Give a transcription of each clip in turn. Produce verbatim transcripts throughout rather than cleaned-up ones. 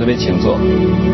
这边请坐。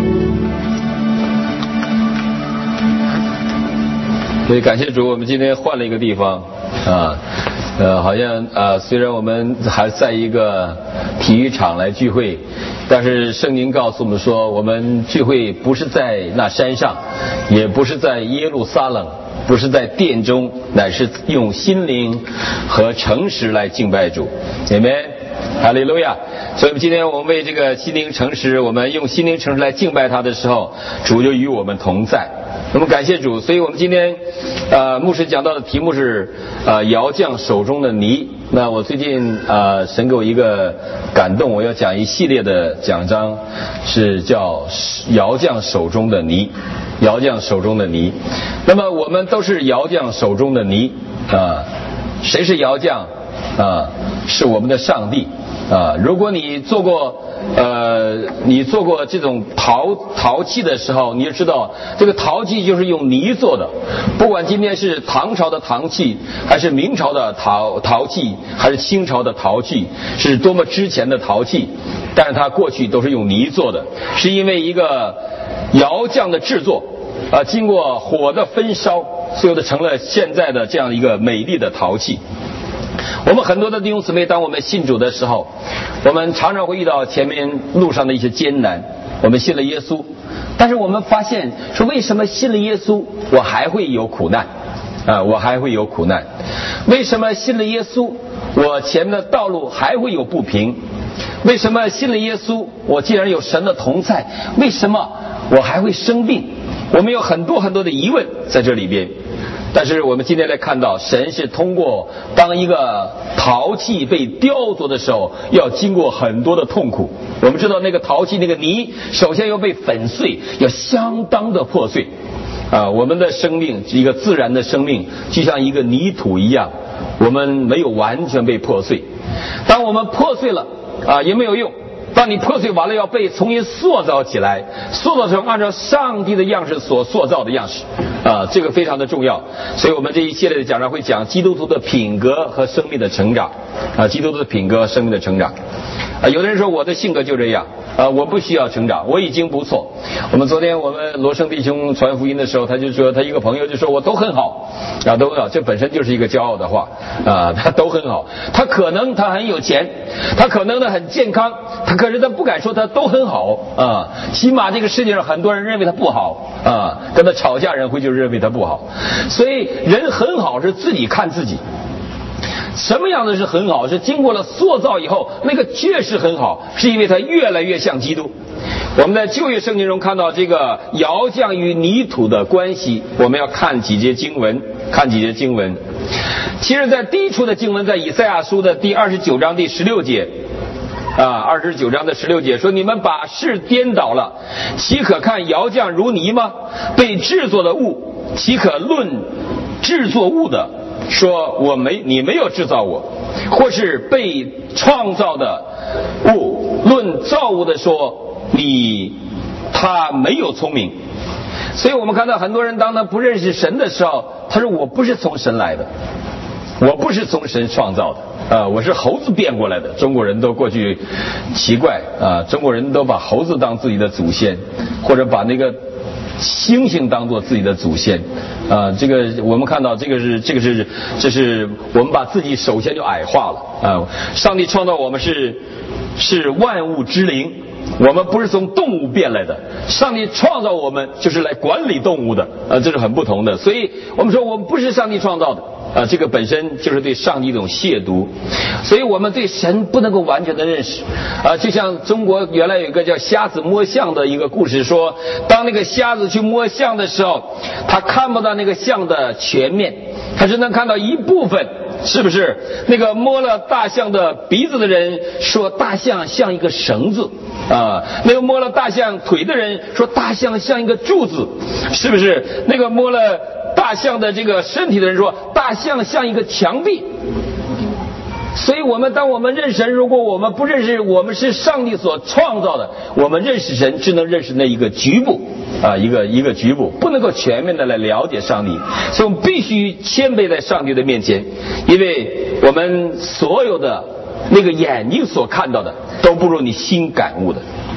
所以感谢主，我们今天换了一个地方啊，呃，好像啊，虽然我们还在一个体育场来聚会，但是圣经告诉我们说，我们聚会不是在那山上，也不是在耶路撒冷，不是在殿中，乃是用心灵和诚实来敬拜主。阿们，哈利路亚。所以今天我们为这个心灵诚实，我们用心灵诚实来敬拜他的时候，主就与我们同在。我们感谢主，所以我们今天呃牧师讲到的题目是呃窑匠手中的泥。那我最近呃神给我一个感动，我要讲一系列的讲章，是叫窑匠手中的泥，窑匠手中的泥。那么我们都是窑匠手中的泥啊，谁是窑匠啊？是我们的上帝啊。如果你做过呃，你做过这种陶陶器的时候，你就知道这个陶器就是用泥做的。不管今天是唐朝的陶器，还是明朝的陶陶器，还是清朝的陶器，是多么之前的陶器，但是它过去都是用泥做的，是因为一个窑匠的制作啊、呃，经过火的焚烧，最后的成了现在的这样一个美丽的陶器。我们很多的弟兄姊妹，当我们信主的时候，我们常常会遇到前面路上的一些艰难。我们信了耶稣，但是我们发现说，为什么信了耶稣我还会有苦难啊？我还会有苦难。为什么信了耶稣我前面的道路还会有不平？为什么信了耶稣我既然有神的同在，为什么我还会生病？我们有很多很多的疑问在这里边。但是我们今天来看到，神是通过当一个陶器被雕琢的时候，要经过很多的痛苦。我们知道那个陶器那个泥，首先要被粉碎，要相当的破碎啊。我们的生命，一个自然的生命，就像一个泥土一样，我们没有完全被破碎。当我们破碎了啊，也没有用。当你破碎完了，要被重新塑造起来，塑造成按照上帝的样式所塑造的样式啊，这个非常的重要。所以我们这一系列的讲章会讲基督徒的品格和生命的成长啊，基督徒的品格和生命的成长啊。有的人说我的性格就这样啊，我不需要成长，我已经不错。我们昨天我们罗生弟兄传福音的时候，他就说他一个朋友就说我都很好啊，都很好，这本身就是一个骄傲的话啊，他都很好。他可能他很有钱，他可能呢很健康，他可是他不敢说他都很好啊，起码这个世界上很多人认为他不好啊，跟他吵架人会就认为他不好。所以人很好是自己看自己。什么样的是很好？是经过了塑造以后，那个确实很好，是因为它越来越像基督。我们在旧约圣经中看到这个窑匠与泥土的关系，我们要看几节经文，看几节经文。其实在第一处的经文，在以赛亚书的第二十九章第十六节啊，二十九章的十六节说：你们把事颠倒了，岂可看窑匠如泥吗？被制作的物，岂可论制作物的说我没你没有制造我，或是被创造的物论造物的说你他没有聪明。所以我们看到很多人当他不认识神的时候，他说我不是从神来的，我不是从神创造的啊，我是猴子变过来的。中国人都过去奇怪啊，中国人都把猴子当自己的祖先，或者把那个猩猩当作自己的祖先啊，这个我们看到这个是这个是这是我们把自己首先就矮化了啊。上帝创造我们是是万物之灵，我们不是从动物变来的，上帝创造我们就是来管理动物的啊，这是很不同的。所以我们说我们不是上帝创造的啊，这个本身就是对上帝一种亵渎。所以我们对神不能够完全的认识啊，就像中国原来有一个叫瞎子摸象的一个故事，说当那个瞎子去摸象的时候，他看不到那个象的全面，他只能看到一部分，是不是？那个摸了大象的鼻子的人说大象像一个绳子啊，那个摸了大象腿的人说大象像一个柱子，是不是？那个摸了大象的这个身体的人说大象像一个墙壁。所以我们当我们认识神，如果我们不认识我们是上帝所创造的，我们认识神只能认识那一个局部啊，一个一个局部，不能够全面的来了解上帝。所以我们必须谦卑在上帝的面前，因为我们所有的那个眼睛所看到的都不如你心感悟的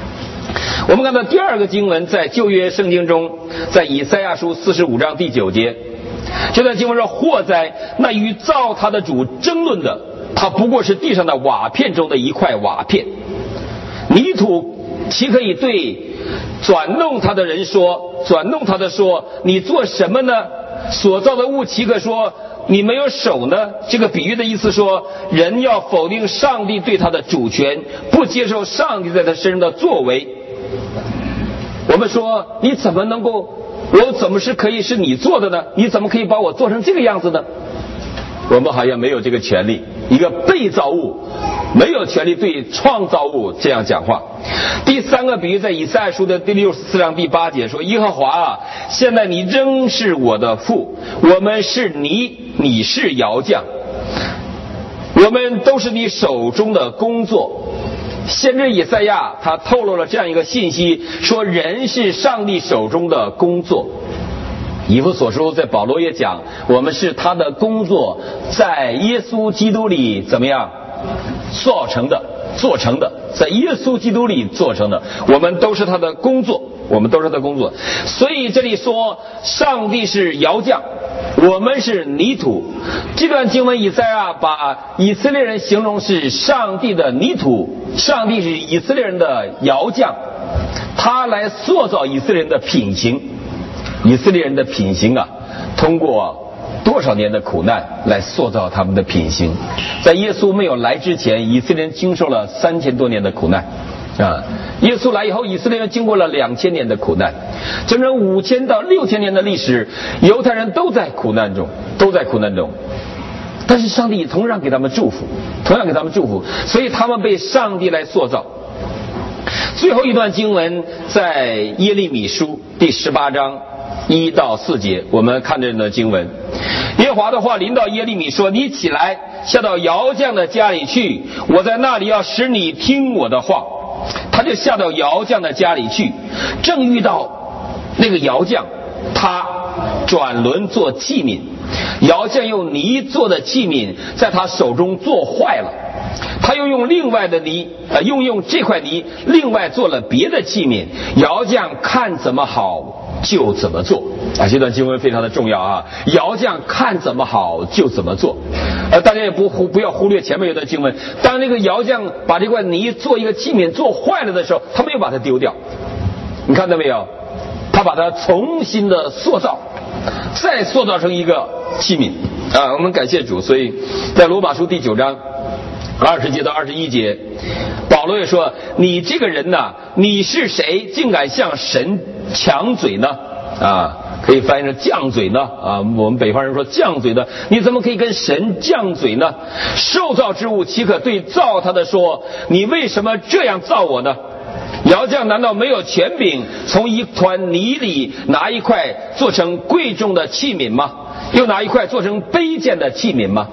我们看到第二个经文在旧约圣经中，在以赛亚书四十五章第九节，这段经文说：祸哉，那与造他的主争论的，他不过是地上的瓦片中的一块瓦片，泥土岂可以对转弄他的人说，转弄他的说，你做什么呢？所造的物岂可说你没有手呢？这个比喻的意思说，人要否定上帝对他的主权，不接受上帝在他身上的作为。我们说，你怎么能够，我怎么是可以是你做的呢？你怎么可以把我做成这个样子呢？我们好像没有这个权利，一个被造物没有权利对创造物这样讲话。第三个比喻在以赛亚书的第六十四章第八节说：耶和华啊，现在你仍是我的父，我们是你，你是窑匠，我们都是你手中的工作。先知以赛亚他透露了这样一个信息，说人是上帝手中的工作。以弗所书在保罗也讲，我们是他的工作，在耶稣基督里怎么样做成的，做成的，在耶稣基督里做成的，我们都是他的工作，我们都是他的工作。所以这里说上帝是窑匠，我们是泥土。这段经文以赛亚把以色列人形容是上帝的泥土，上帝是以色列人的窑匠，他来塑造以色列人的品行。以色列人的品行啊，通过多少年的苦难来塑造他们的品行。在耶稣没有来之前，以色列人经受了三千多年的苦难啊。耶稣来以后，以色列人经过了两千年的苦难，整整五千到六千年的历史，犹太人都在苦难中，都在苦难中。但是上帝同样给他们祝福，同样给他们祝福，所以他们被上帝来塑造。最后一段经文在耶利米书第十八章一到四节，我们看这段经文。耶和华的话临到耶利米说：你起来，下到窑匠的家里去，我在那里要使你听我的话。他就下到窑匠的家里去，正遇到那个窑匠，他转轮做器皿，窑匠用泥做的器皿在他手中做坏了，他又用另外的泥呃，又用这块泥另外做了别的器皿，窑匠看怎么好就怎么做啊！这段经文非常的重要啊！窑匠看怎么好就怎么做，呃，大家也不忽不要忽略前面有段经文。当那个窑匠把这块泥做一个器皿做坏了的时候，他没有把它丢掉，你看到没有？他把它重新的塑造，再塑造成一个器皿啊！我们感谢主。所以在罗马书第九章二十节到二十一节，保罗也说：你这个人呐，你是谁，竟敢向神抢嘴呢？啊，可以翻译成犟嘴呢啊，我们北方人说犟嘴的，你怎么可以跟神犟嘴呢？受造之物岂可对造他的说，你为什么这样造我呢？窑匠难道没有权柄从一团泥里拿一块做成贵重的器皿吗？又拿一块做成卑贱的器皿吗？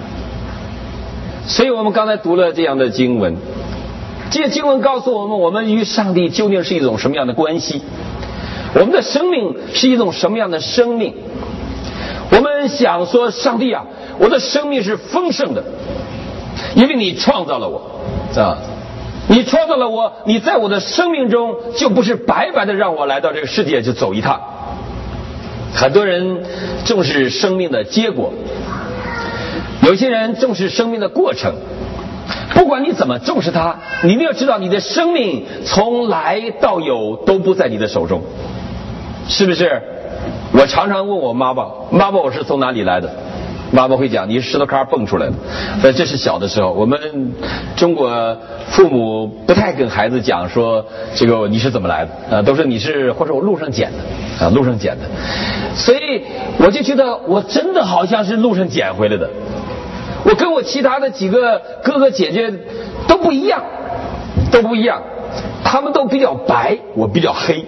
所以我们刚才读了这样的经文，这些经文告诉我们，我们与上帝究竟是一种什么样的关系，我们的生命是一种什么样的生命。我们想说，上帝啊，我的生命是丰盛的，因为你创造了我啊，你创造了我，你在我的生命中就不是白白的让我来到这个世界就走一趟。很多人重视生命的结果，有些人重视生命的过程。不管你怎么重视它，你一定要知道，你的生命从来到有都不在你的手中，是不是？我常常问我妈妈，妈妈我是从哪里来的？妈妈会讲，你是石头坎蹦出来的。但这是小的时候，我们中国父母不太跟孩子讲说这个你是怎么来的啊，都是你是或者我路上捡的啊，路上捡的。所以我就觉得我真的好像是路上捡回来的。我跟我其他的几个哥哥姐姐都不一样，都不一样，他们都比较白，我比较黑。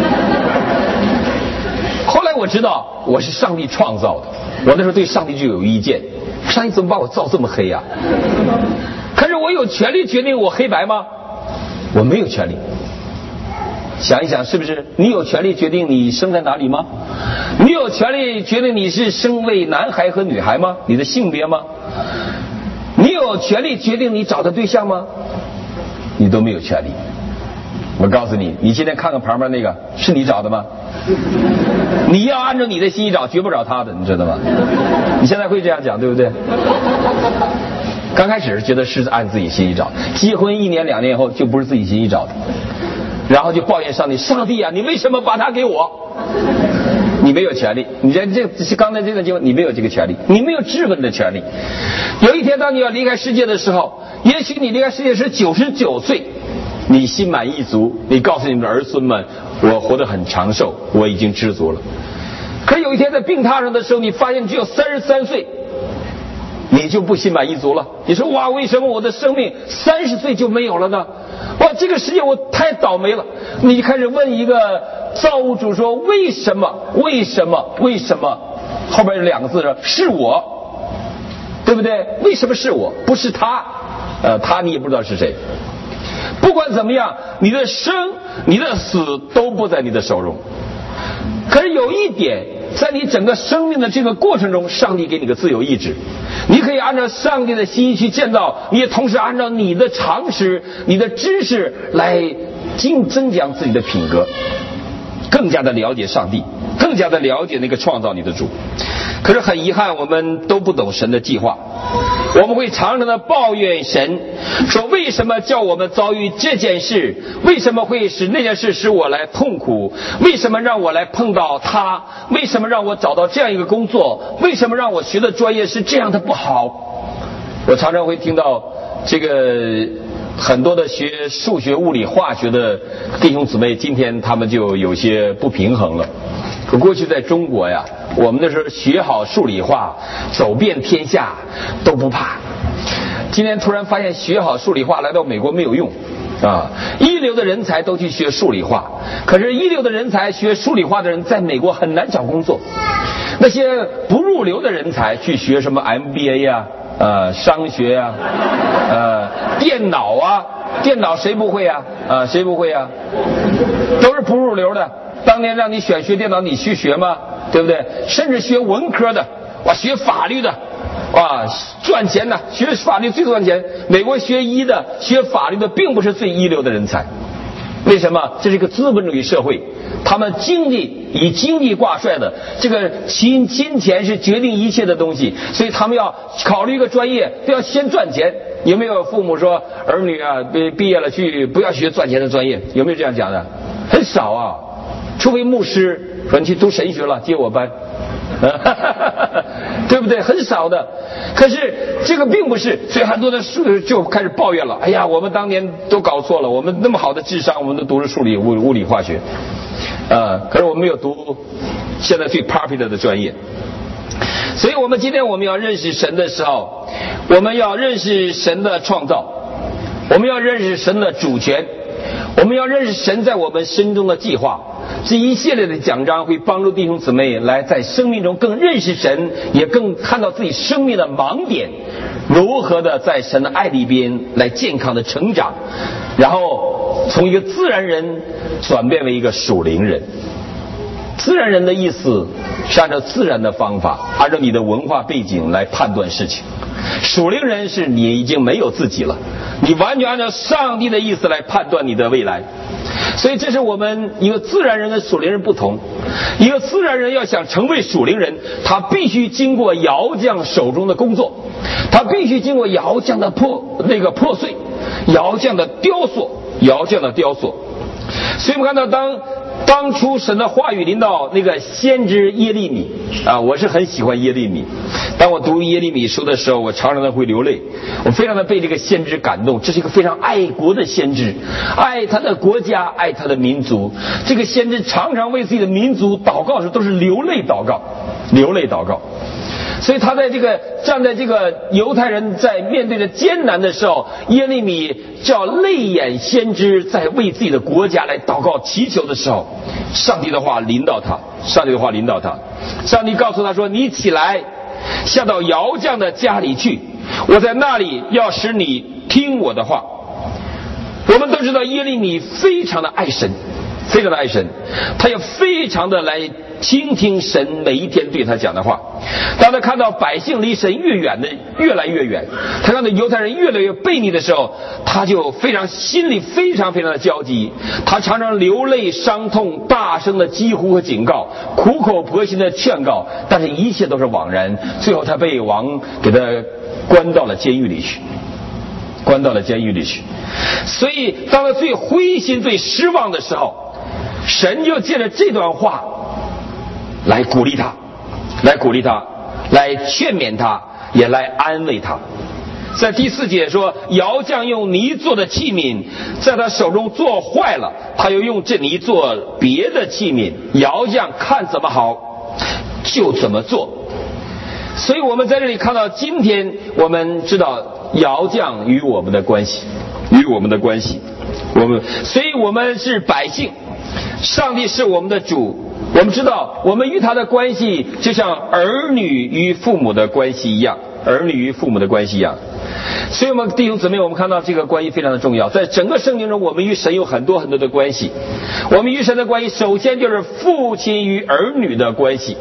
后来我知道我是上帝创造的，我那时候对上帝就有意见，上帝怎么把我造这么黑呀？可是我有权利决定我黑白吗？我没有权利。想一想，是不是你有权利决定你生在哪里吗？你有权利决定你是生为男孩和女孩吗？你的性别吗？你有权利决定你找的对象吗？你都没有权利。 我告诉你，你今天看看旁边那个，是你找的吗？你要按照你的心意找，绝不找他的，你知道吗？你现在会这样讲，对不对？刚开始觉得是按自己心意找，结婚一年两年以后就不是自己心意找的，然后就抱怨上帝，上帝啊，你为什么把他给我？你没有权利，你这这刚才这个经文，你没有这个权利，你没有质问的权利。有一天当你要离开世界的时候，也许你离开世界是九十九岁，你心满意足，你告诉你们的儿孙们，我活得很长寿，我已经知足了。可是有一天在病榻上的时候，你发现只有三十三岁，你就不心满意足了。你说哇，为什么我的生命三十岁就没有了呢？哇，这个世界我太倒霉了。你开始问一个造物主说，为什么？为什么？为什么？后边有两个字说是我，对不对？为什么是我，不是他？呃，他你也不知道是谁。不管怎么样，你的生你的死都不在你的手中。可是有一点，在你整个生命的这个过程中，上帝给你个自由意志，你可以按照上帝的心意去建造，你也同时按照你的常识、你的知识来增增强自己的品格，更加的了解上帝，更加的了解那个创造你的主。可是很遗憾，我们都不懂神的计划，我们会常常的抱怨神，说为什么叫我们遭遇这件事？为什么会使那件事使我来痛苦？为什么让我来碰到他？为什么让我找到这样一个工作？为什么让我学的专业是这样的不好？我常常会听到这个很多的学数学、物理、化学的弟兄姊妹，今天他们就有些不平衡了。可过去在中国呀，我们那时候学好数理化，走遍天下都不怕。今天突然发现学好数理化来到美国没有用啊！一流的人才都去学数理化，可是一流的人才学数理化的人在美国很难找工作。那些不入流的人才去学什么 M B A 呀、呃商学呀、呃电脑啊，电脑谁不会啊？啊谁不会啊？都是不入流的。当年让你选学电脑，你去学吗？对不对？甚至学文科的，哇，学法律的，哇，赚钱的，学法律最赚钱。美国学医的、学法律的，并不是最一流的人才。为什么？这是一个资本主义社会，他们经济以经济挂帅的，这个金金钱是决定一切的东西，所以他们要考虑一个专业，都要先赚钱。有没有父母说儿女啊，毕毕业了去不要学赚钱的专业？有没有这样讲的？很少啊。除非牧师说你去读神学了，接我班，对不对？很少的。可是这个并不是，所以很多的数就开始抱怨了。哎呀，我们当年都搞错了，我们那么好的智商，我们都读了数理、物物理、化学，呃，可是我们没有读现在最 popular 的专业。所以我们今天我们要认识神的时候，我们要认识神的创造，我们要认识神的主权，我们要认识神在我们心中的计划。这一系列的讲章会帮助弟兄姊妹来在生命中更认识神，也更看到自己生命的盲点，如何的在神的爱里边来健康的成长，然后从一个自然人转变为一个属灵人。自然人的意思是按照自然的方法，按照你的文化背景来判断事情。属灵人是你已经没有自己了，你完全按照上帝的意思来判断你的未来。所以这是我们一个自然人跟属灵人不同。一个自然人要想成为属灵人，他必须经过窑匠手中的工作，他必须经过窑匠的破那个破碎，窑匠的雕塑，窑匠的雕塑。所以我们看到当当初神的话语临到那个先知耶利米啊，我是很喜欢耶利米。当我读耶利米书的时候，我常常的会流泪，我非常的被这个先知感动。这是一个非常爱国的先知，爱他的国家，爱他的民族。这个先知常常为自己的民族祷告时都是流泪祷告，流泪祷告。所以他在这个站在这个犹太人在面对着艰难的时候，耶利米叫泪眼先知在为自己的国家来祷告祈求的时候，上帝的话临到他，上帝的话临到他，上帝告诉他说：“你起来，下到窑匠的家里去，我在那里要使你听我的话。”我们都知道耶利米非常的爱神， 非常的爱神，他也非常的来倾听神每一天对他讲的话。当他看到百姓离神越远的越来越远，他看到犹太人越来越悖逆的时候，他就非常心里非常非常的焦急，他常常流泪伤痛，大声的疾呼和警告，苦口婆心的劝告，但是一切都是枉然。最后他被王给他关到了监狱里去，关到了监狱里去。所以当他最灰心最失望的时候，神就借着这段话来鼓励他，来鼓励他，来劝勉他，也来安慰他。在第四节说，窑匠用泥做的器皿在他手中做坏了，他又用这泥做别的器皿，窑匠看怎么好就怎么做。所以我们在这里看到，今天我们知道窑匠与我们的关系，与我们的关系，我们，所以我们是百姓，上帝是我们的主。我们知道我们与他的关系就像儿女与父母的关系一样，儿女与父母的关系一样。所以我们弟兄姊妹，我们看到这个关系非常的重要。在整个圣经中，我们与神有很多很多的关系。我们与神的关系首先就是父亲与儿女的关系。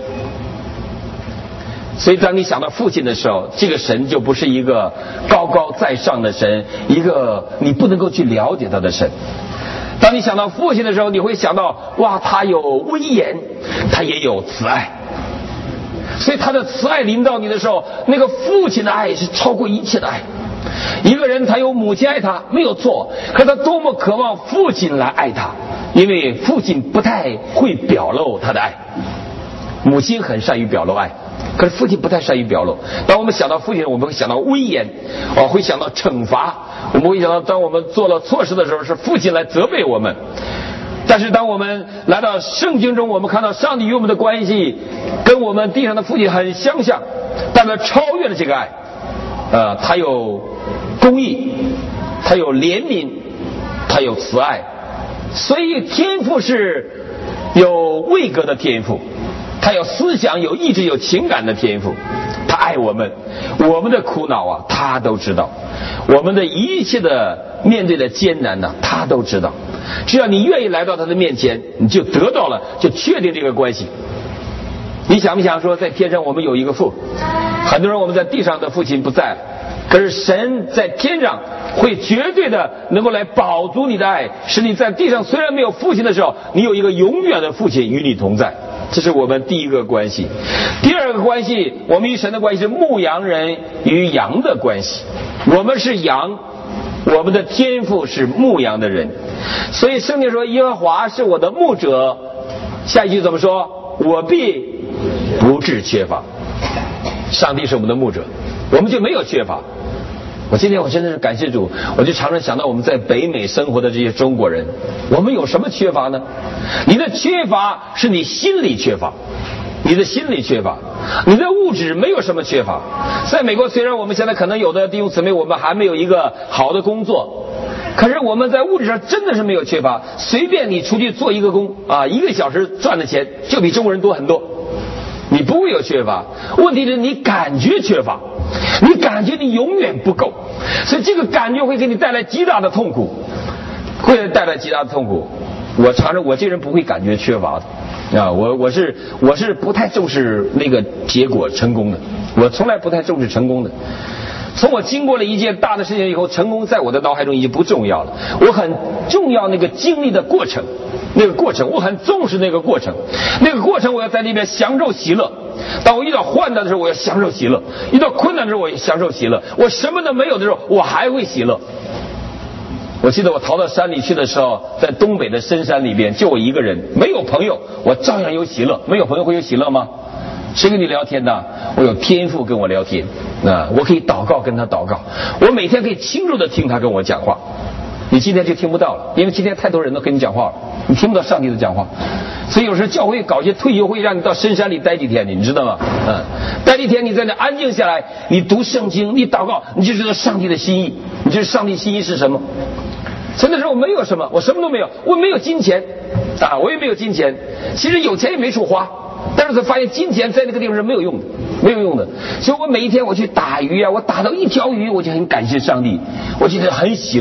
所以当你想到父亲的时候，这个神就不是一个高高在上的神，一个你不能够去了解他的神。当你想到父亲的时候，你会想到，哇，他有威严，他也有慈爱。所以他的慈爱临到你的时候，那个父亲的爱是超过一切的爱。一个人他有母亲爱他没有错，可他多么渴望父亲来爱他，因为父亲不太会表露他的爱，母亲很善于表露爱，可是父亲不太善于表露。当我们想到父亲，我们会想到威严，哦，会想到惩罚，我们会想到当我们做了错事的时候，是父亲来责备我们。但是当我们来到圣经中，我们看到上帝与我们的关系跟我们地上的父亲很相像，但他超越了这个爱。呃，他有公义，他有怜悯，他有慈爱。所以天父是有位格的天父，他有思想有意志有情感的天父，他爱我们，我们的苦恼啊他都知道，我们的一切的面对的艰难呢、啊、他都知道。只要你愿意来到他的面前，你就得到了，就确定这个关系。你想不想说在天上我们有一个父？很多人我们在地上的父亲不在，可是神在天上会绝对的能够来饱足你的爱，使你在地上虽然没有父亲的时候，你有一个永远的父亲与你同在。这是我们第一个关系。第二个关系，我们与神的关系是牧羊人与羊的关系。我们是羊，我们的天父是牧羊的人。所以圣经说耶和华是我的牧者，下一句怎么说？我必不致缺乏。上帝是我们的牧者，我们就没有缺乏。我今天我真的是感谢主，我就常常想到我们在北美生活的这些中国人，我们有什么缺乏呢？你的缺乏是你心里缺乏，你的心里缺乏，你的物质没有什么缺乏。在美国，虽然我们现在可能有的弟兄姊妹我们还没有一个好的工作，可是我们在物质上真的是没有缺乏。随便你出去做一个工啊，一个小时赚的钱就比中国人多很多，你不会有缺乏。问题是你感觉缺乏，你感觉你永远不够，所以这个感觉会给你带来极大的痛苦，会带来极大的痛苦。我常常我这人不会感觉缺乏的啊，我我是我是不太重视那个结果成功的，我从来不太重视成功的。从我经过了一件大的事情以后，成功在我的脑海中已经不重要了。我很重要那个经历的过程，那个过程我很重视那个过程，那个过程我要在里面享受喜乐。当我遇到患难的时候，我要享受喜乐；遇到困难的时候，我也享受喜乐。我什么都没有的时候，我还会喜乐。我记得我逃到山里去的时候，在东北的深山里边，就我一个人，没有朋友，我照样有喜乐。没有朋友会有喜乐吗？谁跟你聊天呢？我有天父跟我聊天啊，我可以祷告跟他祷告，我每天可以清楚的听他跟我讲话。你今天就听不到了，因为今天太多人都跟你讲话了，你听不到上帝的讲话。所以有时候教会搞一些退休会，让你到深山里待几天，你知道吗？嗯，待几天你在那安静下来，你读圣经，你祷告，你就知道上帝的心意，你知道上帝心意是什么。所以那时候我没有什么，我什么都没有，我没有金钱啊，我也没有金钱，其实有钱也没处花。但是才发现金钱在那个地方是没有用的，没有用的。所以我每一天我去打鱼啊，我打到一条鱼，我就很感谢上帝，我觉得很喜乐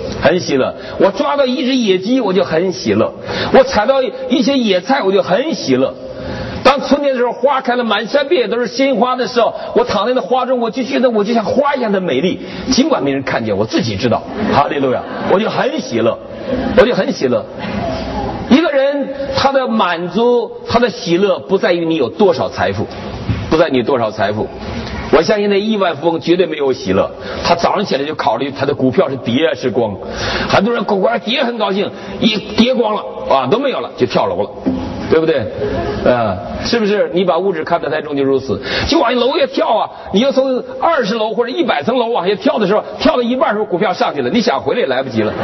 很喜乐。我抓到一只野鸡，我就很喜乐；我采到一些野菜，我就很喜乐。当春天的时候，花开了，满山遍野都是鲜花的时候，我躺在那花中，我就觉得我就像花一样的美丽，尽管没人看见，我自己知道。哈利路亚！我就很喜乐，我就很喜乐。一个人他的满足，他的喜乐，不在于你有多少财富，不在于你有多少财富。我相信那亿万富翁绝对没有喜乐，他早上起来就考虑他的股票是跌是光。很多人股票跌很高兴，一跌光了啊都没有了就跳楼了，对不对？啊，是不是？你把物质看得太重就如此，就往楼也跳啊！你要从二十楼或者一百层楼往下跳的时候，跳到一半的时候股票上去了，你想回来也来不及了。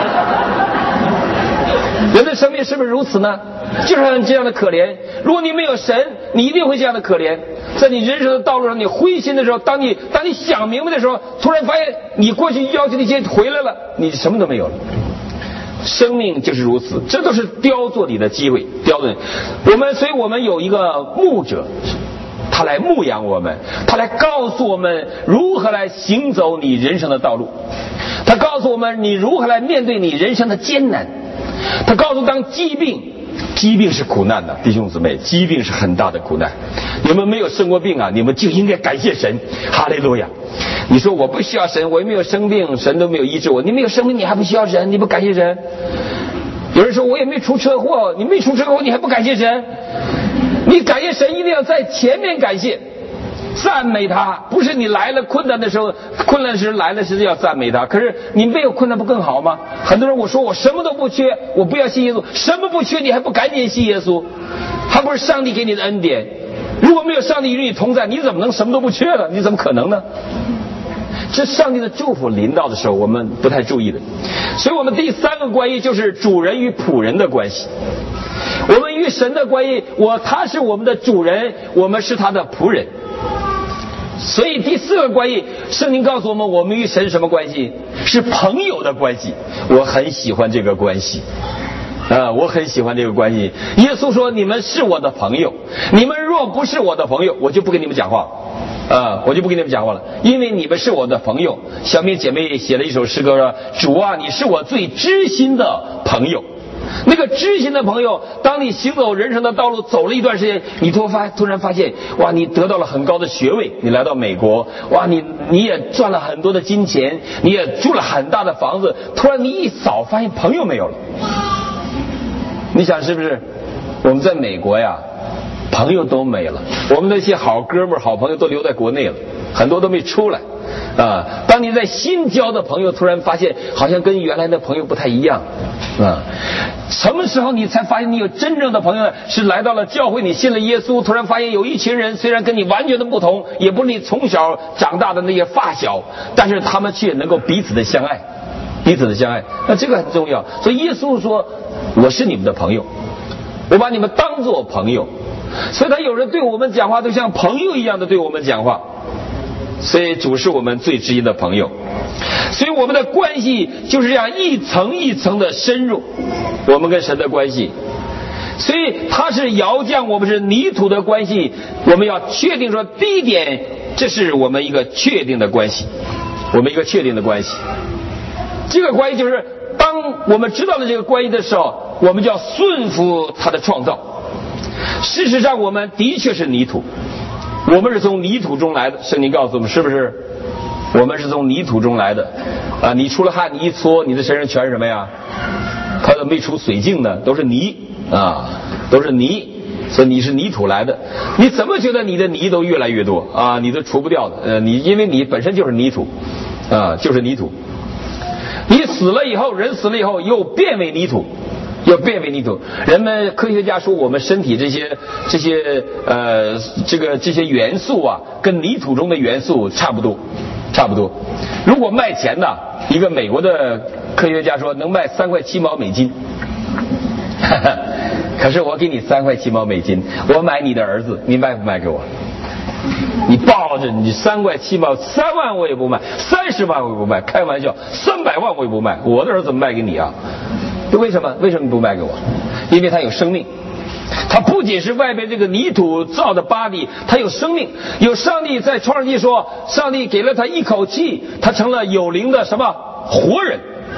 人的生命是不是如此呢？就是这样的可怜。如果你没有神，你一定会这样的可怜。在你人生的道路上，你灰心的时候，当你当你想明白的时候，突然发现你过去要求的一些回来了，你什么都没有了。生命就是如此，这都是雕琢你的机会，雕琢我们。所以我们有一个牧者，他来牧养我们，他来告诉我们如何来行走你人生的道路，他告诉我们你如何来面对你人生的艰难，他告诉当疾病疾病是苦难的，弟兄姊妹，疾病是很大的苦难。你们没有生过病啊，你们就应该感谢神。哈利路亚！你说我不需要神，我也没有生病，神都没有医治我。你没有生病，你还不需要神？你不感谢神？有人说我也没出车祸，你没出车祸，你还不感谢神？你感谢神一定要在前面感谢，赞美他，不是你来了困难的时候，困难时来了是要赞美他。可是你没有困难不更好吗？很多人我说我什么都不缺，我不要信耶稣，什么不缺你还不赶紧信耶稣？还不是上帝给你的恩典？如果没有上帝与你同在，你怎么能什么都不缺了？你怎么可能呢？这上帝的祝福临到的时候，我们不太注意的。所以我们第三个关系就是主人与仆人的关系。我们与神的关系，我他是我们的主人，我们是他的仆人。所以第四个关系，圣经告诉我们，我们与神什么关系？是朋友的关系。我很喜欢这个关系啊，我很喜欢这个关系。耶稣说：“你们是我的朋友，你们若不是我的朋友，我就不跟你们讲话啊，我就不跟你们讲话了，因为你们是我的朋友。”小敏姐妹写了一首诗歌说：“主啊，你是我最知心的朋友。”那个知心的朋友，当你行走人生的道路走了一段时间，你突发突然发现，哇，你得到了很高的学位，你来到美国，哇，你你也赚了很多的金钱，你也住了很大的房子，突然你一扫发现朋友没有了。你想是不是？我们在美国呀，朋友都没了，我们那些好哥们儿、好朋友都留在国内了，很多都没出来啊。当你在新交的朋友，突然发现好像跟原来的朋友不太一样啊。什么时候你才发现你有真正的朋友呢？是来到了教会，你信了耶稣，突然发现有一群人虽然跟你完全的不同，也不是你从小长大的那些发小，但是他们却能够彼此的相爱，彼此的相爱，那这个很重要。所以耶稣说：“我是你们的朋友，我把你们当作朋友。”所以他有人对我们讲话都像朋友一样的对我们讲话。所以主是我们最知心的朋友，所以我们的关系就是这样一层一层的深入，我们跟神的关系。所以他是窑匠，我们是泥土的关系。我们要确定说，第一点，这是我们一个确定的关系，我们一个确定的关系。这个关系就是，当我们知道了这个关系的时候，我们就要顺服他的创造。事实上，我们的确是泥土。我们是从泥土中来的，圣经告诉我们，是不是？我们是从泥土中来的啊！你出了汗，你一搓，你的身上全是什么呀？它都没出水净的，都是泥啊，都是泥。所以你是泥土来的，你怎么觉得你的泥都越来越多啊？你都除不掉的，呃，你因为你本身就是泥土啊，就是泥土。你死了以后，人死了以后又变为泥土。要变为泥土。人们科学家说，我们身体这些这些呃这个这些元素啊，跟泥土中的元素差不多，差不多。如果卖钱呢，一个美国的科学家说能卖三块七毛美金。可是我给你三块七毛美金，我买你的儿子，你卖不卖给我？你抱着你三块七毛，三万我也不卖，三十万我也不卖，开玩笑，三百万我也不卖，我的儿子怎么卖给你啊？为什么？为什么不卖给我？因为他有生命，他不仅是外边这个泥土造的巴蒂，他有生命，有上帝在创世纪说，上帝给了他一口气，他成了有灵的什么活人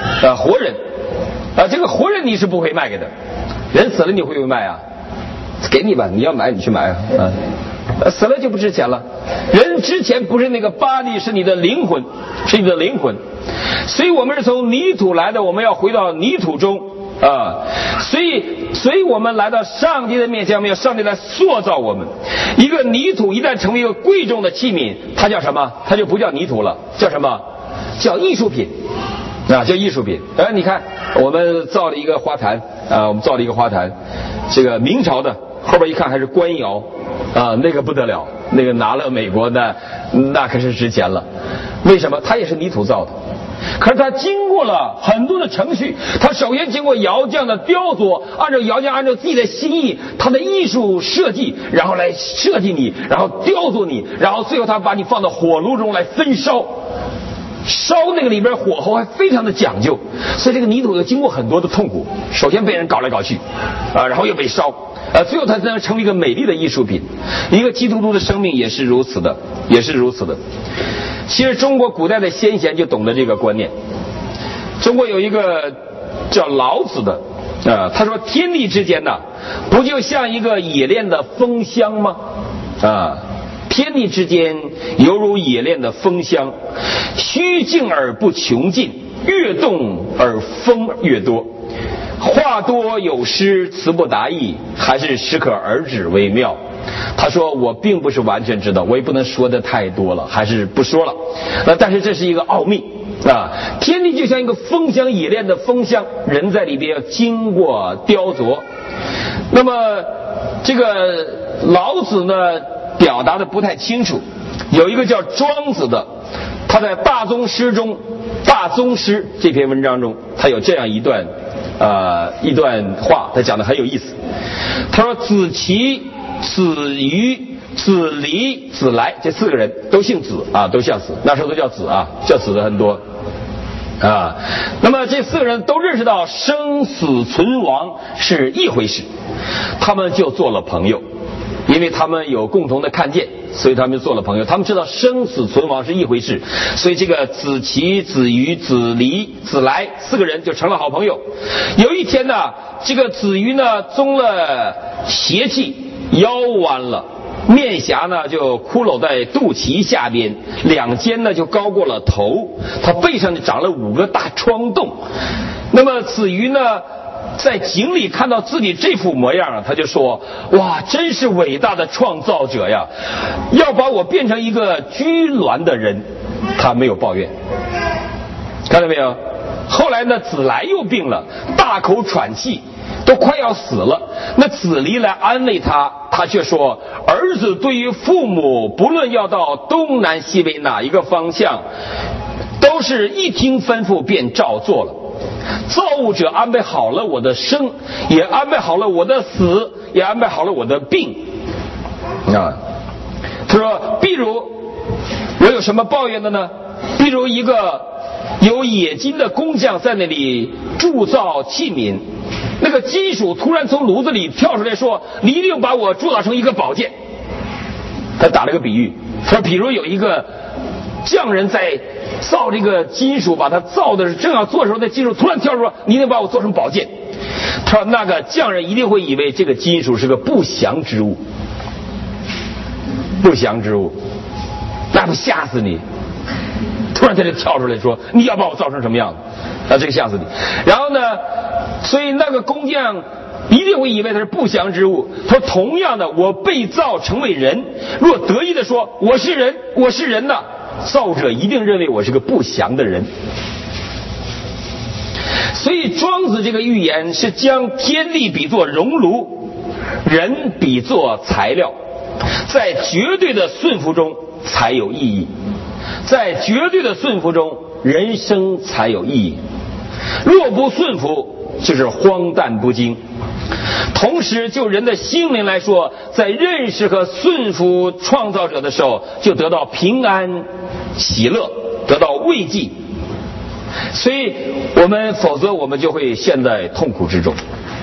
啊，活人啊，这个活人你是不会卖给的，人死了你会不会卖啊？给你吧，你要买你去买啊，啊死了就不值钱了。人之前不是那个巴黎，是你的灵魂，是你的灵魂。所以我们是从泥土来的，我们要回到泥土中啊。所以，所以我们来到上帝的面前，我们要上帝来塑造我们。一个泥土一旦成为一个贵重的器皿，它叫什么？它就不叫泥土了，叫什么？叫艺术品啊，叫艺术品。哎，你看，我们造了一个花坛啊，我们造了一个花坛，这个明朝的，后边一看还是官窑啊，那个不得了，那个拿了美国的，那可是值钱了。为什么？它也是泥土造的，可是它经过了很多的程序，它首先经过窑匠的雕琢，按照窑匠按照自己的心意，他的艺术设计，然后来设计你，然后雕琢你，然后最后他把你放到火炉中来焚烧。烧那个里边火候还非常的讲究，所以这个泥土又经过很多的痛苦，首先被人搞来搞去啊，然后又被烧啊，最后它才能成为一个美丽的艺术品。一个基督徒的生命也是如此的，也是如此的。其实中国古代的先贤就懂得这个观念。中国有一个叫老子的啊，他说天地之间呢，不就像一个冶炼的风箱吗？啊。天地之间犹如冶炼的风箱，虚静而不穷尽，越动而风越多。话多有失，词不达意，还是适可而止为妙。他说我并不是完全知道，我也不能说的太多了，还是不说了。呃，但是这是一个奥秘啊！天地就像一个风箱，冶炼的风箱，人在里边要经过雕琢。那么这个老子呢，表达的不太清楚。有一个叫庄子的，他在大宗师中，大宗师这篇文章中，他有这样一段呃一段话，他讲的很有意思。他说子期、子瑜、子离、子来这四个人都姓子啊，都姓子，那时候都叫子啊，叫子的很多啊。那么这四个人都认识到生死存亡是一回事，他们就做了朋友。因为他们有共同的看见，所以他们就做了朋友。他们知道生死存亡是一回事，所以这个子期、子瑜、子离、子来四个人就成了好朋友。有一天呢，这个子瑜呢中了邪气，腰弯了，面颊呢就骷髅在肚脐下边，两肩呢就高过了头，他背上就长了五个大疮洞。那么子瑜呢在井里看到自己这副模样啊，他就说：哇，真是伟大的创造者呀！要把我变成一个居鸾的人。他没有抱怨，看到没有？后来呢，子来又病了，大口喘气，都快要死了。那子离来安慰他，他却说：儿子对于父母，不论要到东南西北哪一个方向，都是一听吩咐便照做了。造物者安排好了我的生，也安排好了我的死，也安排好了我的病啊。他说，比如我有什么抱怨的呢？比如一个有冶金的工匠在那里铸造器皿，那个金属突然从炉子里跳出来说：你一定把我铸造成一个宝剑。他打了个比喻，他说比如有一个匠人在造这个金属，把它造的是正要做的时候，那金属突然跳出来，你得把我做成宝剑。他说那个匠人一定会以为这个金属是个不祥之物，不祥之物，那不吓死你！突然在这跳出来说你要把我造成什么样子，啊，这个吓死你。然后呢，所以那个工匠一定会以为它是不祥之物。他说同样的，我被造成为人，若得意的说我是人，我是人呐，造者一定认为我是个不祥的人。所以庄子这个寓言是将天地比作熔炉，人比作材料，在绝对的顺服中才有意义，在绝对的顺服中人生才有意义，若不顺服就是荒诞不经。同时就人的心灵来说，在认识和顺服创造者的时候，就得到平安喜乐，得到慰藉。所以我们否则我们就会陷在痛苦之中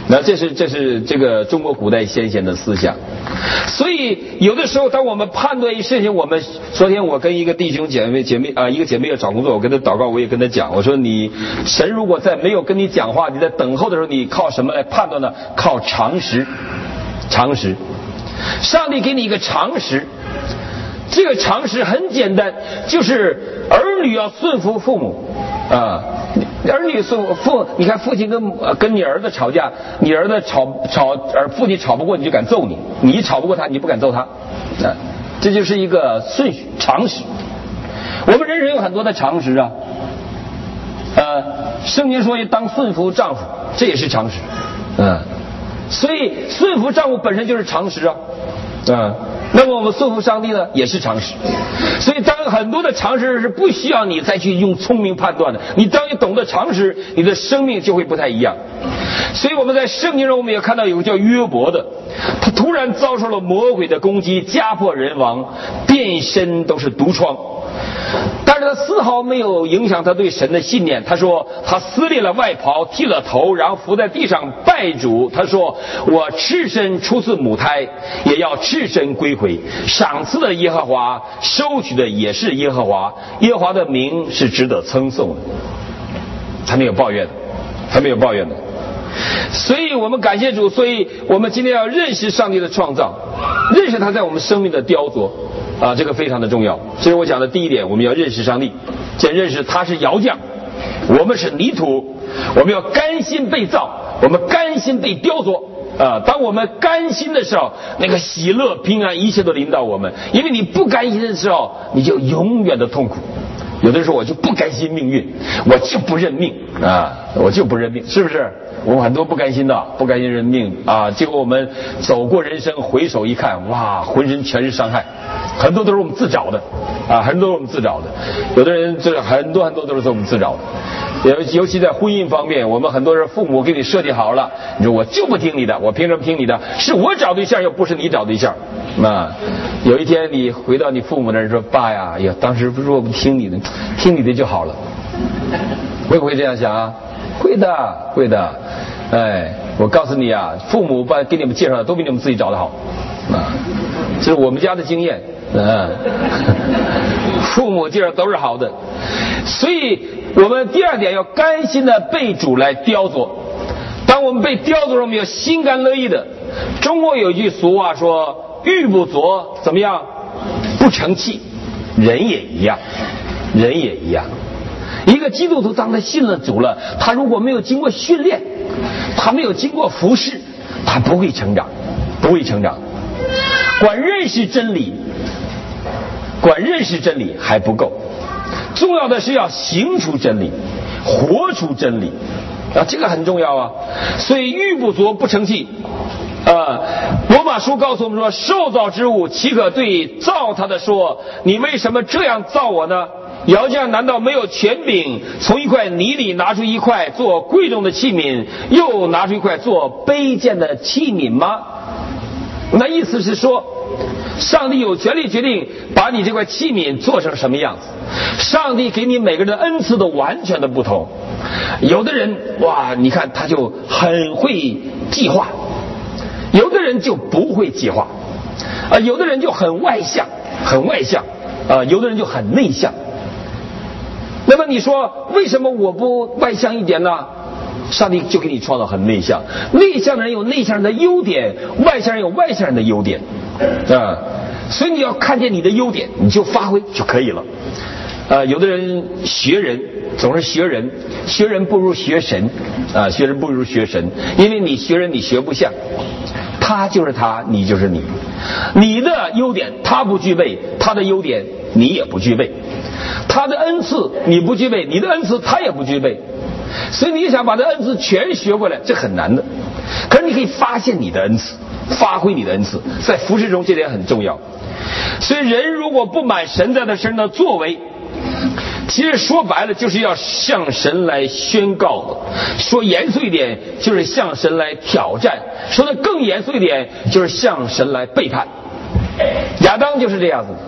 那这是这是这个中国古代先贤的思想。所以有的时候当我们判断一事情，我们昨天我跟一个弟兄姐妹姐妹啊、呃、一个姐妹要找工作，我跟他祷告，我也跟他讲，我说你神如果在没有跟你讲话，你在等候的时候，你靠什么来判断呢？靠常识。常识，上帝给你一个常识，这个常识很简单，就是儿女要顺服父母啊。儿女顺父，你看父亲跟呃跟你儿子吵架，你儿子吵吵，而父亲吵不过你就敢揍你，你吵不过他你不敢揍他，啊，这就是一个顺序常识。我们人生有很多的常识啊，呃，圣经说当顺服丈夫，这也是常识，嗯、啊。所以顺服丈夫本身就是常识啊，啊，那么我们顺服上帝呢，也是常识。所以当很多的常识是不需要你再去用聪明判断的，你当你懂得常识，你的生命就会不太一样。所以我们在圣经中我们也看到有个叫约伯的，他突然遭受了魔鬼的攻击，家破人亡，遍身都是毒疮。但是他丝毫没有影响他对神的信念。他说他撕裂了外袍，剃了头，然后伏在地上拜主。他说我赤身出自母胎，也要赤身归回。赏赐的耶和华，收取的也是耶和华，耶和华的名是值得称颂的。他没有抱怨的，他没有抱怨的。所以我们感谢主，所以我们今天要认识上帝的创造，认识他在我们生命的雕琢啊，这个非常的重要。这是我讲的第一点，我们要认识上帝，先认识他是窑匠，我们是泥土，我们要甘心被造，我们甘心被雕琢啊。当我们甘心的时候，那个喜乐平安一切都临到我们。因为你不甘心的时候，你就永远的痛苦。有的时候我就不甘心命运，我就不认命啊，我就不认命，是不是？我们很多不甘心的，不甘心认命啊，结果我们走过人生，回首一看，哇，浑身全是伤害，很多都是我们自找的啊，很多都是我们自找的。有的人这很多很多都是我们自找的，尤尤其在婚姻方面，我们很多人父母给你设计好了，你说我就不听你的，我凭什么听你的？是我找对象，又不是你找对象啊。有一天你回到你父母那儿说，爸呀，哎呀，当时不是我不听你的，听你的就好了，会不会这样想啊？会的，会的。哎，我告诉你啊，父母把给你们介绍的都比你们自己找的好啊，这是我们家的经验。嗯，父母介绍都是好的，所以我们第二点要甘心的被主来雕琢。当我们被雕琢，我们要心甘乐意的。中国有一句俗话说，玉不琢怎么样？不成器。人也一样，人也一样。一个基督徒当他信了主了，他如果没有经过训练，他没有经过服侍，他不会成长，不会成长。光认识真理，光认识真理还不够，重要的是要行出真理，活出真理啊，这个很重要啊。所以玉不琢不成器。呃，罗马书告诉我们说，受造之物岂可对造他的说，你为什么这样造我呢？窑匠难道没有权柄从一块泥里拿出一块做贵重的器皿，又拿出一块做卑贱的器皿吗？那意思是说，上帝有权利决定把你这块器皿做成什么样子。上帝给你每个人的恩赐都完全的不同。有的人哇，你看他就很会计划，有的人就不会计划啊，有的人就很外向，很外向啊，有的人就很内向。那么你说为什么我不外向一点呢？上帝就给你创造很内向，内向的人有内向人的优点，外向人有外向人的优点啊，所以你要看见你的优点，你就发挥就可以了。啊，有的人学人总是学人，学人不如学神啊，学人不如学神，因为你学人你学不像，他就是他，你就是你，你的优点他不具备，他的优点你也不具备。他的恩赐你不具备，你的恩赐他也不具备，所以你想把这恩赐全学过来，这很难的。可是你可以发现你的恩赐，发挥你的恩赐，在服事中这点很重要。所以人如果不满神在他身上的作为，其实说白了就是要向神来宣告，说严肃一点就是向神来挑战，说的更严肃一点就是向神来背叛。亚当就是这样子，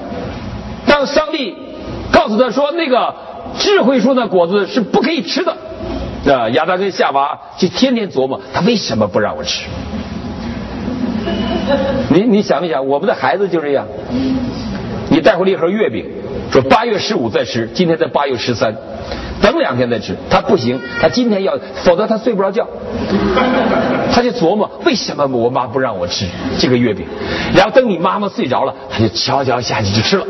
当上帝告诉他说那个智慧树的果子是不可以吃的， 啊，亚当跟夏娃就天天琢磨，他为什么不让我吃？你你想一想，我们的孩子就这样，你带回了一盒月饼，说八月十五再吃，今天在八月十三，等两天再吃，他不行，他今天要，否则他睡不着觉，他就琢磨为什么我妈不让我吃这个月饼，然后等你妈妈睡着了，他就悄悄下去就吃了。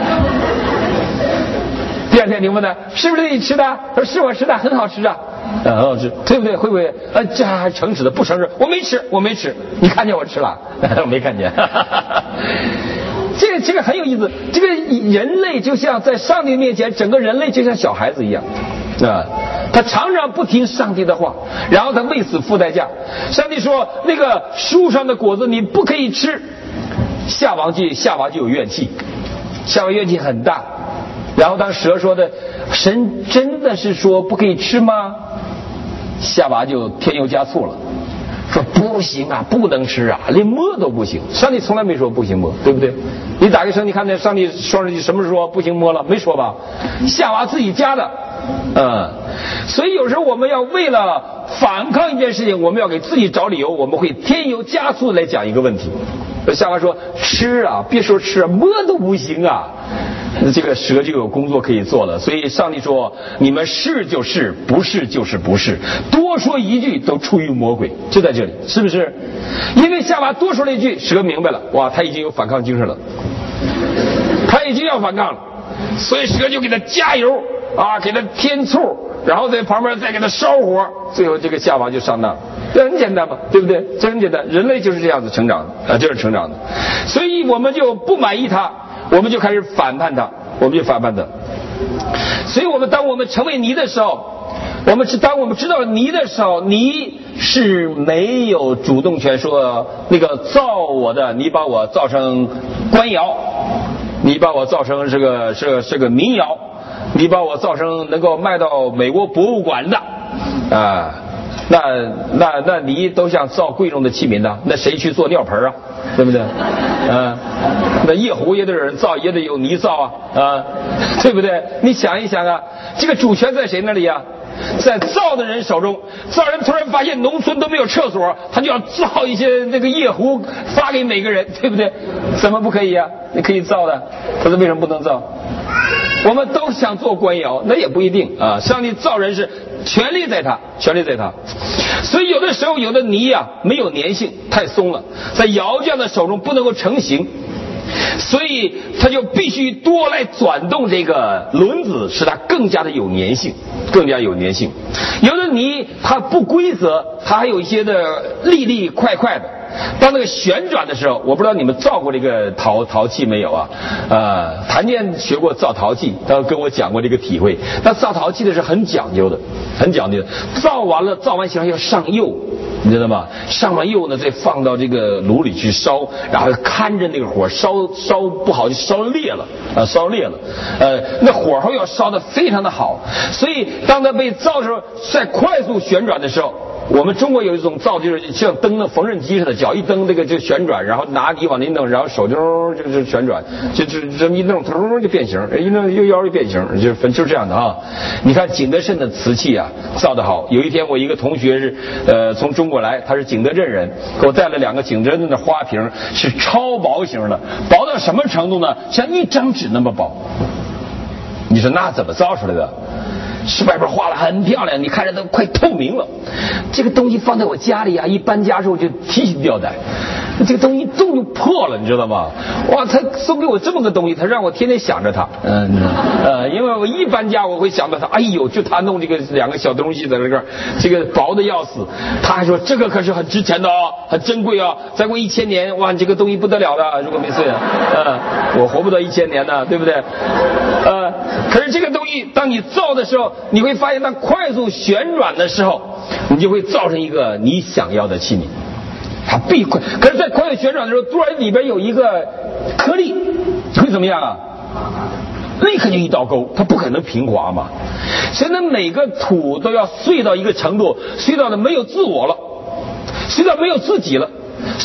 第二天你问他是不是你吃的？他说是我吃的，很好吃啊，很好吃，对不对？会不会？呃，这还诚实的，不诚实，我没吃，我没吃，你看见我吃了？我没看见。这个这个很有意思，这个人类就像在上帝面前，整个人类就像小孩子一样啊，他常常不听上帝的话，然后他为此付代价。上帝说那个树上的果子你不可以吃，夏娃就夏娃就有怨气，夏娃怨气很大。然后当蛇说的神真的是说不可以吃吗？夏娃就添油加醋了，说不行啊，不能吃啊，连摸都不行。上帝从来没说不行摸，对不对？你打开圣经看见上帝说什么时候说不行摸了？没说吧？夏娃自己加的。嗯，所以有时候我们要为了反抗一件事情，我们要给自己找理由，我们会添油加醋来讲一个问题。夏娃说吃啊，别说吃啊，摸都不行啊。这个蛇就有工作可以做了，所以上帝说你们是就是，不是就是不是，多说一句都出于魔鬼，就在这里，是不是？因为夏娃多说了一句，蛇明白了，哇，他已经有反抗精神了，他已经要反抗了，所以蛇就给他加油啊，给他添醋，然后在旁边再给他烧火，最后这个夏娃就上当了。这很简单嘛，对不对？这很简单，人类就是这样子成长的啊，就是成长的，所以我们就不满意他，我们就开始反叛他，我们就反叛他。所以我们当我们成为泥的时候，我们当我们知道泥的时候，泥是没有主动权说那个造我的，你把我造成官窑，你把我造成这个这个这个民窑，你把我造成能够卖到美国博物馆的啊。那那那泥都像造贵重的器皿的，那谁去做尿盆啊？对不对？啊，那夜壶也得有人造，也得有泥造啊，啊，对不对？你想一想啊，这个主权在谁那里啊？在造的人手中。造人突然发现农村都没有厕所，他就要造一些那个夜壶发给每个人，对不对？怎么不可以啊？你可以造的，可是为什么不能造？我们都想做官窑，那也不一定啊。上帝造人是权力在他，权力在他，所以有的时候有的泥啊没有粘性，太松了，在窑匠的手中不能够成型，所以他就必须多来转动这个轮子，使它更加的有粘性，更加有粘性。有的泥它不规则，它还有一些的粒粒块块的。当那个旋转的时候，我不知道你们造过这个陶陶器没有啊？呃，谭健学过造陶器，他跟我讲过这个体会。他造陶器的是很讲究的，很讲究的。造完了，造完形要上釉，你知道吗？上完釉呢，再放到这个炉里去烧，然后看着那个火烧烧不好就烧裂了啊，烧裂了。呃，那火候要烧得非常的好，所以当它被造的时候，在快速旋转的时候。我们中国有一种造，就是像蹬的缝纫机似的，脚一蹬这个就旋转，然后拿泥往那一弄，然后手就就就旋转，就就这么一弄，突就变形，一弄又腰就变形，就分就是这样的啊。你看景德镇的瓷器啊，造得好。有一天我一个同学是呃从中国来，他是景德镇人，给我带了两个景德镇的花瓶，是超薄型的，薄到什么程度呢？像一张纸那么薄。你说那怎么造出来的？是外边画了很漂亮，你看着都快透明了。这个东西放在我家里啊，一搬家时候就提心吊胆，这个东西一动就破了，你知道吗？哇，他送给我这么个东西，他让我天天想着他，嗯呃，因为我一搬家我会想到他，哎呦，就他弄这个两个小东西在这个，这个薄的要死。他还说这个可是很值钱的哦，很珍贵哦，再过一千年，哇，这个东西不得了的，如果没碎了，呃，我活不到一千年呢，对不对？呃，可是这个东西，当你造的时候。你会发现它快速旋转的时候，你就会造成一个你想要的器皿，它必快。可是，在快速旋转的时候，突然里边有一个颗粒，会怎么样啊？立刻就一道沟，它不可能平滑嘛。所以呢，每个土都要碎到一个程度，碎到的没有自我了，碎到没有自己了，碎到一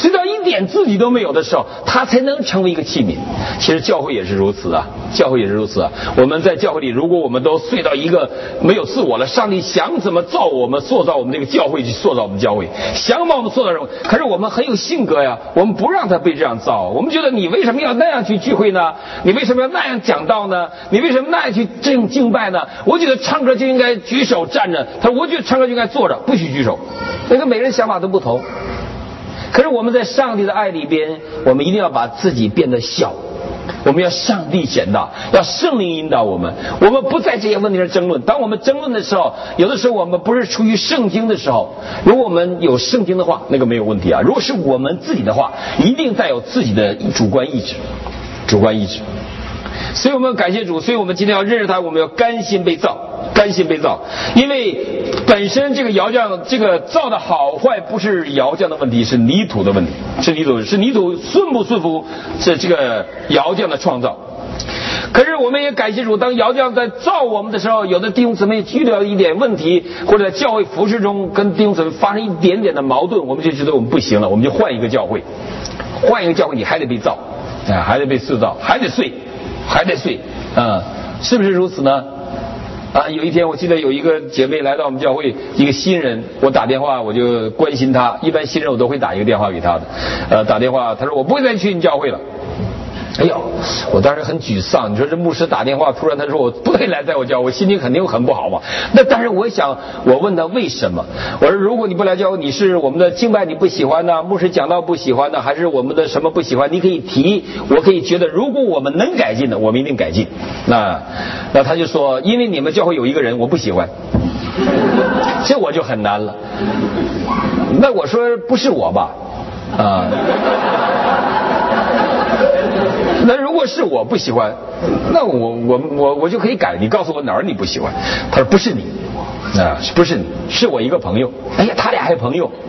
点自己都没有的时候，他才能成为一个器皿。其实教会也是如此啊，教会也是如此啊。我们在教会里，如果我们都睡到一个没有自我了，上帝想怎么造我们，塑造我们这个教会，去塑造我们教会，想把我们塑造什么？可是我们很有性格呀，我们不让他被这样造。我们觉得你为什么要那样去聚会呢？你为什么要那样讲道呢？你为什么那样去这样敬拜呢？我觉得唱歌就应该举手站着，他说我觉得唱歌就应该坐着，不许举手。那个每个人想法都不同。可是我们在上帝的爱里边，我们一定要把自己变得小，我们要上帝显大，要圣灵引导我们。我们不在这些问题上争论。当我们争论的时候，有的时候我们不是出于圣经的时候，如果我们有圣经的话，那个没有问题啊。如果是我们自己的话，一定带有自己的主观意志，主观意志。所以我们感谢主，所以我们今天要认识他，我们要甘心被造，甘心被造。因为本身这个窑匠这个造的好坏不是窑匠的问题，是泥土的问题，是泥土是泥土顺不顺服是这个窑匠的创造。可是我们也感谢主，当窑匠在造我们的时候，有的弟兄姊妹遇到一点问题，或者在教会服事中跟弟兄姊妹发生一点点的矛盾，我们就觉得我们不行了，我们就换一个教会，换一个教会，你还得被造啊，还得被塑造，还得睡还得睡啊，是不是如此呢？啊，有一天我记得有一个姐妹来到我们教会，一个新人，我打电话我就关心她，一般新人我都会打一个电话给她的，呃，打电话她说我不会再去你教会了。哎呦，我当时很沮丧。你说这牧师打电话，突然他说我不会来在我教会，我心情肯定很不好嘛。那但是我想，我问他为什么？我说如果你不来教会，你是我们的敬拜你不喜欢呢，牧师讲道不喜欢呢，还是我们的什么不喜欢？你可以提，我可以觉得如果我们能改进的，我们一定改进。那那他就说，因为你们教会有一个人我不喜欢，这我就很难了。那我说不是我吧？啊。那如果是我不喜欢，那我我我我就可以改。你告诉我哪儿你不喜欢？他说不是你，啊，不是你，是我一个朋友。哎呀，他俩还朋友，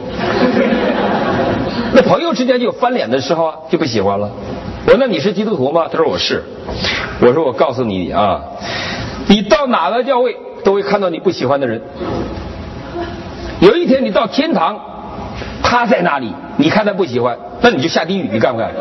那朋友之间就有翻脸的时候啊，就不喜欢了。我说那你是基督徒吗？他说我是。我说我告诉你啊，你到哪个教会都会看到你不喜欢的人。有一天你到天堂，他在那里，你看他不喜欢，那你就下地狱，你干不干？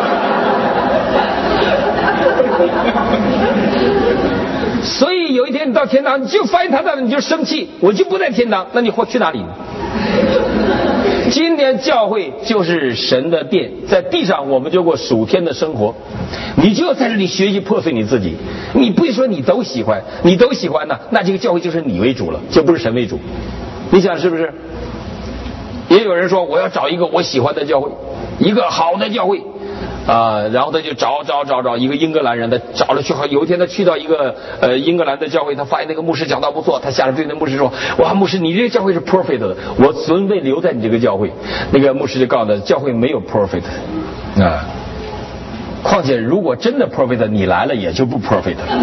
所以有一天你到天堂，你就发现他在那，你就生气，我就不在天堂，那你或去哪里呢？今天教会就是神的殿，在地上我们就过属天的生活，你就要在这里学习破碎你自己。你不是说你都喜欢，你都喜欢呢，那这个教会就是你为主了，就不是神为主。你想是不是？也有人说我要找一个我喜欢的教会，一个好的教会啊、呃，然后他就找找找找一个英格兰人，他找了去好。有一天他去到一个呃英格兰的教会，他发现那个牧师讲道不错，他下来对那牧师说：“哇，牧师，你这个教会是 perfect 的，我准备留在你这个教会。”那个牧师就告诉他，教会没有 perfect 啊。况且如果真的 perfect， 你来了也就不 perfect 了，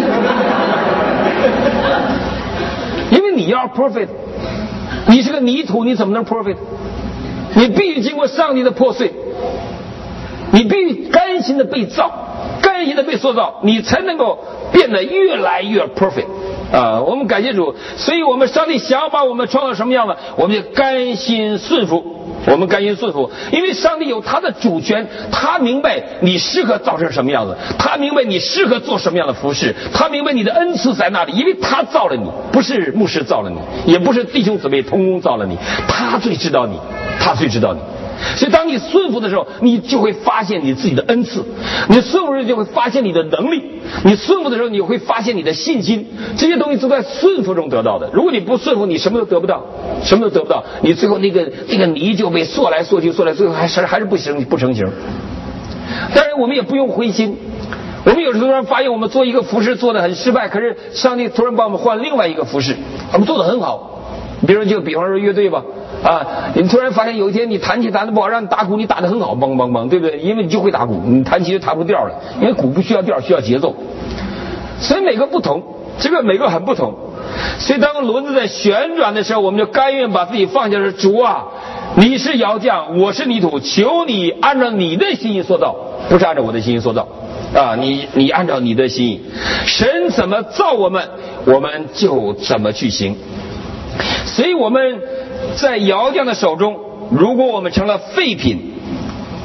因为你要 perfect， 你是个泥土，你怎么能 perfect？ 你必须经过上帝的破碎。你必须甘心的被造，甘心的被塑造，你才能够变得越来越 perfect 啊！我们感谢主，所以我们上帝想要把我们创造什么样子，我们就甘心顺服，我们甘心顺服，因为上帝有他的主权，他明白你适合造成什么样子，他明白你适合做什么样的服事，他明白你的恩赐在哪里，因为他造了你，不是牧师造了你，也不是弟兄姊妹同工造了你，他最知道你，他最知道你。所以当你顺服的时候，你就会发现你自己的恩赐，你顺服的时候就会发现你的能力，你顺服的时候你会发现你的信心，这些东西都在顺服中得到的。如果你不顺服，你什么都得不到，什么都得不到，你最后那个那个泥就被塑来塑去塑来，最后还是还是不行不成型。当然我们也不用灰心，我们有时候突然发现我们做一个服饰做得很失败，可是上帝突然帮我们换另外一个服饰，我们做得很好。比如就比方说乐队吧，啊，你突然发现有一天你弹琴弹得不好，让你打鼓你打得很好，梆梆梆，对不对？因为你就会打鼓，你弹琴就弹不出调了，因为鼓不需要调，需要节奏。所以每个不同，这个每个很不同。所以当轮子在旋转的时候，我们就甘愿把自己放下，说主啊，你是窑匠，我是泥土，求你按照你的心意塑造，不是按照我的心意塑造啊！你你按照你的心意，神怎么造我们，我们就怎么去行。所以我们在窑匠的手中，如果我们成了废品，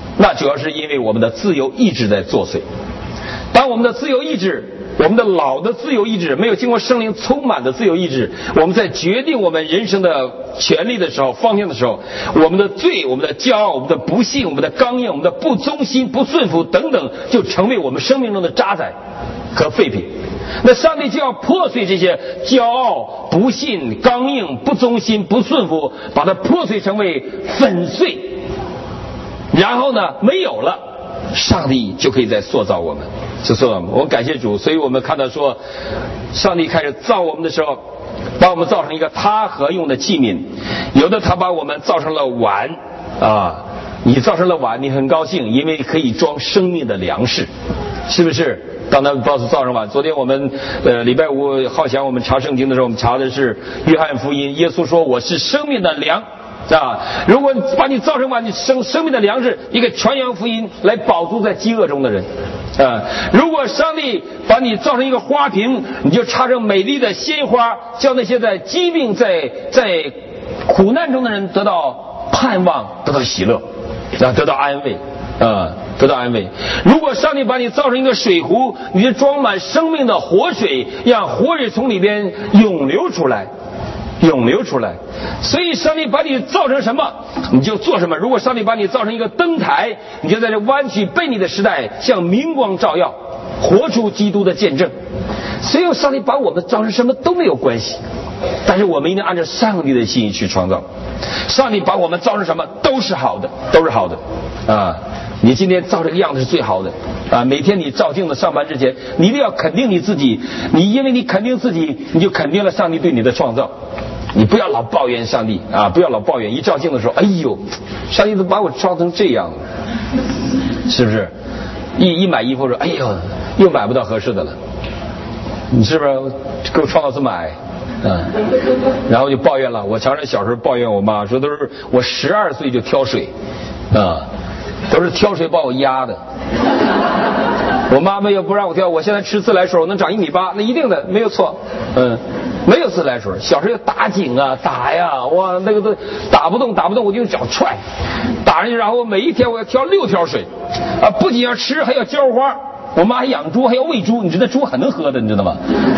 那主要是因为我们的自由意志在作祟。当我们的自由意志，我们的老的自由意志，没有经过圣灵充满的自由意志，我们在决定我们人生的权利的时候、方向的时候，我们的罪、我们的骄傲、我们的不信、我们的刚硬、我们的不忠心、不顺服等等，就成为我们生命中的渣滓和废品。那上帝就要破碎这些骄傲、不信、刚硬、不忠心、不顺服，把它破碎成为粉碎，然后呢，没有了，上帝就可以再塑造我们。就说我们感谢主，所以我们看到说，上帝开始造我们的时候，把我们造成一个他合用的器皿。有的他把我们造成了碗啊，你造成了碗，你很高兴，因为可以装生命的粮食，是不是？当他告诉造成碗，昨天我们呃礼拜五好想我们查圣经的时候，我们查的是约翰福音，耶稣说我是生命的粮。啊！如果把你造成碗，你生生命的粮食，一个传扬福音来饱足在饥饿中的人，啊！如果上帝把你造成一个花瓶，你就插上美丽的鲜花，叫那些在疾病、在在苦难中的人得到盼望，得到喜乐，啊，得到安慰，啊，得到安慰。如果上帝把你造成一个水壶，你就装满生命的活水，让活水从里边涌流出来。涌流出来，所以上帝把你造成什么，你就做什么。如果上帝把你造成一个灯台，你就在这弯曲悖逆的时代向明光照耀，活出基督的见证。所以上帝把我们造成什么都没有关系，但是我们一定按照上帝的心意去创造。上帝把我们造成什么都是好的，都是好的啊！你今天照这个样子是最好的啊！每天你照镜子上班之前，你一定要肯定你自己，你因为你肯定自己，你就肯定了上帝对你的创造。你不要老抱怨上帝啊！不要老抱怨，一照镜子说：“哎呦，上帝都把我造成这样了，是不是？”一一买衣服说：“哎呦，又买不到合适的了。”你是不是给我创造这么矮？嗯，然后就抱怨了。我常常小时候抱怨我妈，说都是我十二岁就挑水，啊，都是挑水把我压的。我妈妈又不让我挑，我现在吃自来水我能长一米八，那一定的没有错，嗯。没有自来水，小时候打井啊打呀，哇，那个都打不动打不动，我就用脚踹，打上去，然后每一天我要挑六条水，啊，不仅要吃还要浇花。我妈还养猪，还要喂猪，你知道猪很能喝的，你知道吗？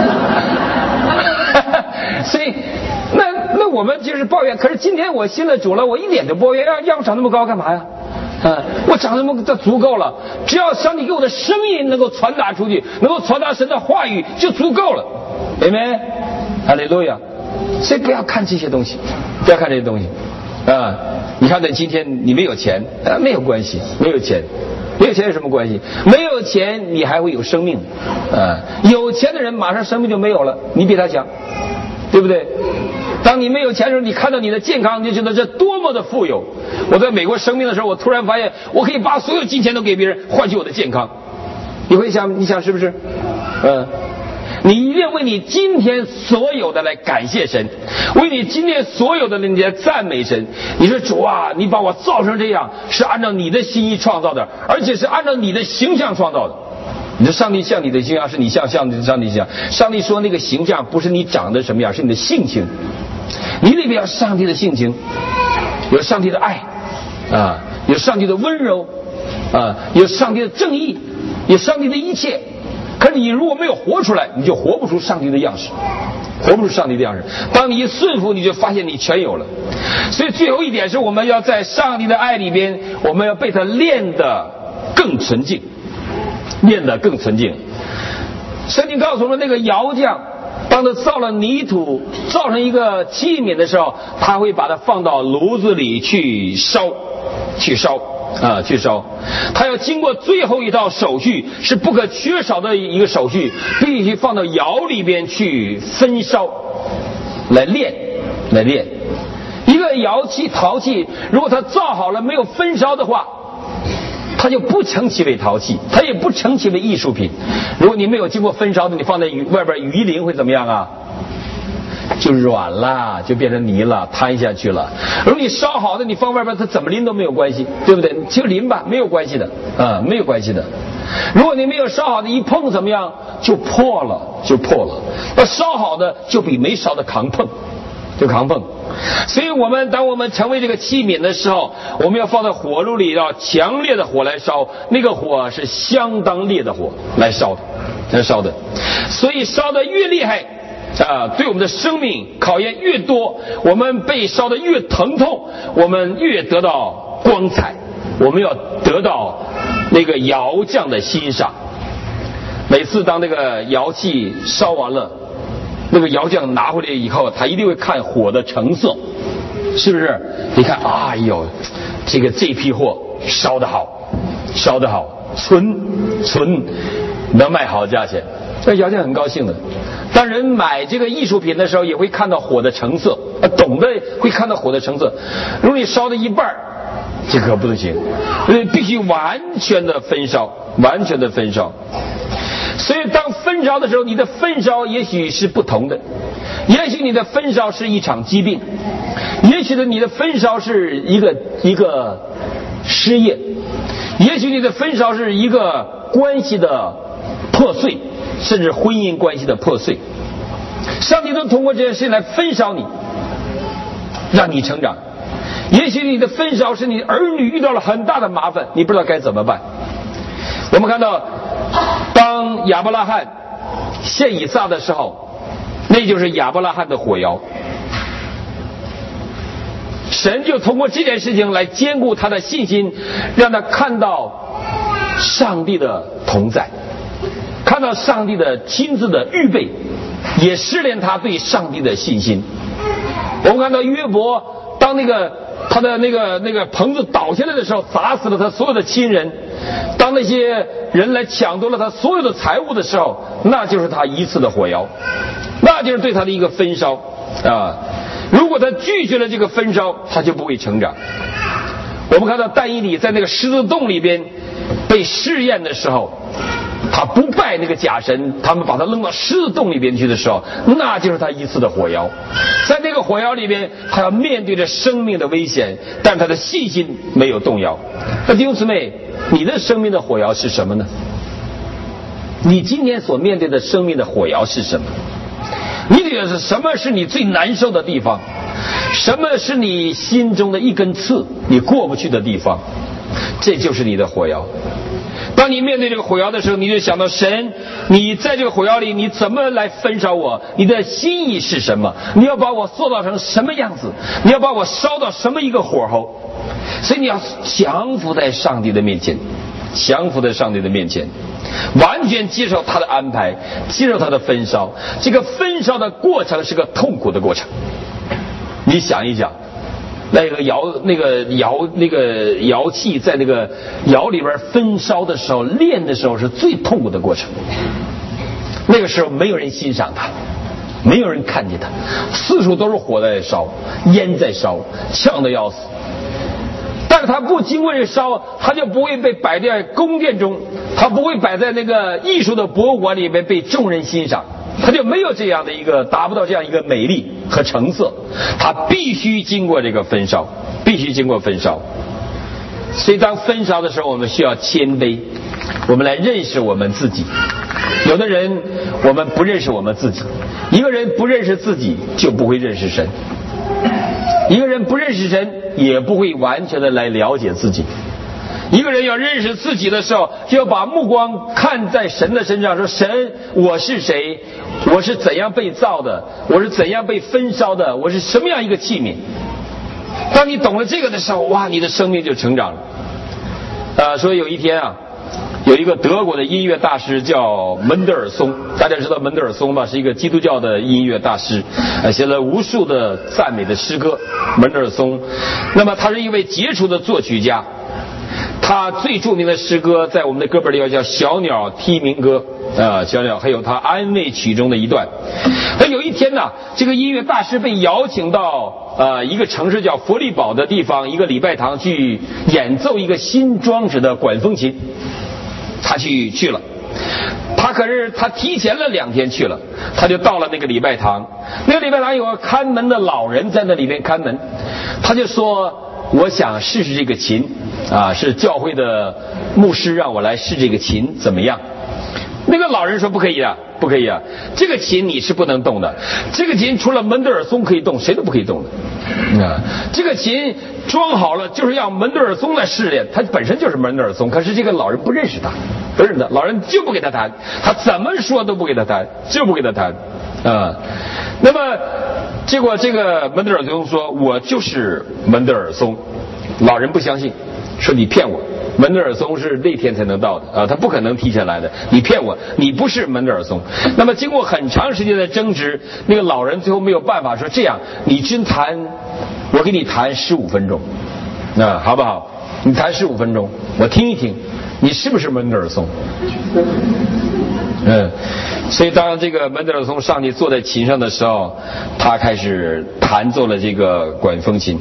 所以，那那我们就是抱怨。可是今天我信了主了，我一点都不抱怨，让让我长那么高干嘛呀？啊，我长那么这足够了，只要上帝给我的声音能够传达出去，能够传达神的话语就足够了，明白？哈利路亚！所以不要看这些东西，不要看这些东西啊！你看，在今天你没有钱啊，没有关系，没有钱，没有钱有什么关系？没有钱你还会有生命啊！有钱的人马上生命就没有了，你比他强，对不对？当你没有钱的时候，你看到你的健康，你就觉得这多么的富有。我在美国生病的时候，我突然发现我可以把所有金钱都给别人，换取我的健康。你会想，你想是不是？嗯。你一定为你今天所有的来感谢神，为你今天所有的你来赞美神。你说主啊，你把我造成这样，是按照你的心意创造的，而且是按照你的形象创造的。你说上帝像你的形象，是你像上帝上帝形象。上帝说那个形象不是你长得什么样，是你的性情。你里面有上帝的性情，有上帝的爱啊，有上帝的温柔啊，有上帝的正义，有上帝的一切。可是你如果没有活出来，你就活不出上帝的样式，活不出上帝的样式。当你一顺服，你就发现你全有了。所以最后一点是我们要在上帝的爱里边，我们要被他练得更纯净，练得更纯净。圣经告诉我们，那个窑匠当他造了泥土，造成一个器皿的时候，他会把它放到炉子里去烧，去烧。啊，去烧，他要经过最后一道手续，是不可缺少的一个手续，必须放到窑里边去分烧，来炼，来炼。一个窑器、陶器，如果它造好了没有分烧的话，它就不称其为陶器，它也不称其为艺术品。如果你没有经过分烧的，你放在外边鱼鳞会怎么样啊？就软了，就变成泥了，摊下去了。如果你烧好的，你放外边，它怎么淋都没有关系，对不对？就淋吧，没有关系的啊，没有关系的。如果你没有烧好的，一碰怎么样？就破了，就破了。那烧好的就比没烧的扛碰，对就扛碰。所以我们当我们成为这个器皿的时候，我们要放在火炉里，要强烈的火来烧，那个火是相当烈的火来烧的，来烧的。所以烧得越厉害啊，对我们的生命考验越多，我们被烧得越疼痛，我们越得到光彩，我们要得到那个窑匠的欣赏。每次当那个窑气烧完了，那个窑匠拿回来以后，他一定会看火的成色，是不是？你看，哎呦，这个这批货烧得好，烧得好，纯纯能卖好价钱，那窑匠很高兴的。当人买这个艺术品的时候，也会看到火的成色，懂得会看到火的成色。如果你烧的一半，这可不行，必须完全的焚烧，完全的焚烧。所以当焚烧的时候，你的焚烧也许是不同的，也许你的焚烧是一场疾病，也许你的焚烧是一个一个失业，也许你的焚烧是一个关系的破碎，甚至婚姻关系的破碎。上帝都通过这件事来焚烧你，让你成长。也许你的焚烧是你儿女遇到了很大的麻烦，你不知道该怎么办。我们看到当亚伯拉罕献以撒的时候，那就是亚伯拉罕的火窑。神就通过这件事情来兼顾他的信心，让他看到上帝的同在，看到上帝的亲自的预备，也试炼他对上帝的信心。我们看到约伯，当那个他的那个那个棚子倒下来的时候，砸死了他所有的亲人，当那些人来抢夺了他所有的财物的时候，那就是他一次的火窑，那就是对他的一个焚烧啊。如果他拒绝了这个焚烧，他就不会成长。我们看到但以理在那个狮子洞里边被试验的时候，他不拜那个假神，他们把他扔到狮子洞里边去的时候，那就是他一次的火窑。在那个火窑里边，他要面对着生命的危险，但他的信心没有动摇。那弟兄姊妹，你的生命的火窑是什么呢？你今天所面对的生命的火窑是什么？你觉得是什么是你最难受的地方？什么是你心中的一根刺，你过不去的地方？这就是你的火窑。当你面对这个火窑的时候，你就想到神，你在这个火窑里，你怎么来焚烧我？你的心意是什么？你要把我塑造成什么样子？你要把我烧到什么一个火候？所以你要降服在上帝的面前，降服在上帝的面前，完全接受他的安排，接受他的焚烧。这个焚烧的过程是个痛苦的过程。你想一想，那个窑那个窑那个窑气在那个窑里边焚烧的时候，炼的时候是最痛苦的过程。那个时候没有人欣赏它，没有人看见它，四处都是火在烧，烟在烧，呛得要死。但是它不经过这烧，它就不会被摆在宫殿中，它不会摆在那个艺术的博物馆里面被众人欣赏，它就没有这样的一个达不到这样一个美丽和成色。它必须经过这个焚烧，必须经过焚烧。所以当焚烧的时候，我们需要谦卑，我们来认识我们自己。有的人我们不认识我们自己，一个人不认识自己就不会认识神，一个人不认识神也不会完全的来了解自己。一个人要认识自己的时候，就要把目光看在神的身上，说神，我是谁？我是怎样被造的？我是怎样被焚烧的？我是什么样一个器皿？当你懂了这个的时候，哇，你的生命就成长了。呃，所以有一天啊，有一个德国的音乐大师叫门德尔松，大家知道门德尔松吧？是一个基督教的音乐大师，呃，写了无数的赞美的诗歌。门德尔松，那么他是一位杰出的作曲家。他最著名的诗歌在我们的歌本里叫《小鸟啼鸣歌》啊，小鸟，还有他安慰曲中的一段。那有一天呢，这个音乐大师被邀请到呃一个城市叫佛利堡的地方，一个礼拜堂去演奏一个新装置的管风琴。他去去了，他可是他提前了两天去了，他就到了那个礼拜堂。那个礼拜堂有个看门的老人在那里面看门，他就说，我想试试这个琴啊，是教会的牧师让我来试这个琴怎么样？ 那个老人说不可以啊，不可以啊，这个琴你是不能动的，这个琴除了门德尔松可以动，谁都不可以动的啊。这个琴装好了就是要门德尔松来试炼，他本身就是门德尔松，可是这个老人不认识他，不认识他，老人就不给他弹，他怎么说都不给他弹，就不给他弹啊。那么结果这个门德尔松说我就是门德尔松，老人不相信，说你骗我，门德尔松是那天才能到的啊，他不可能提前来的，你骗我，你不是门德尔松。那么经过很长时间的争执，那个老人最后没有办法，说这样，你真弹，我给你弹十五分钟，那、啊、好不好？你弹十五分钟，我听一听，你是不是门德尔松？嗯，所以当这个门德尔松上去坐在琴上的时候，他开始弹奏了这个管风琴。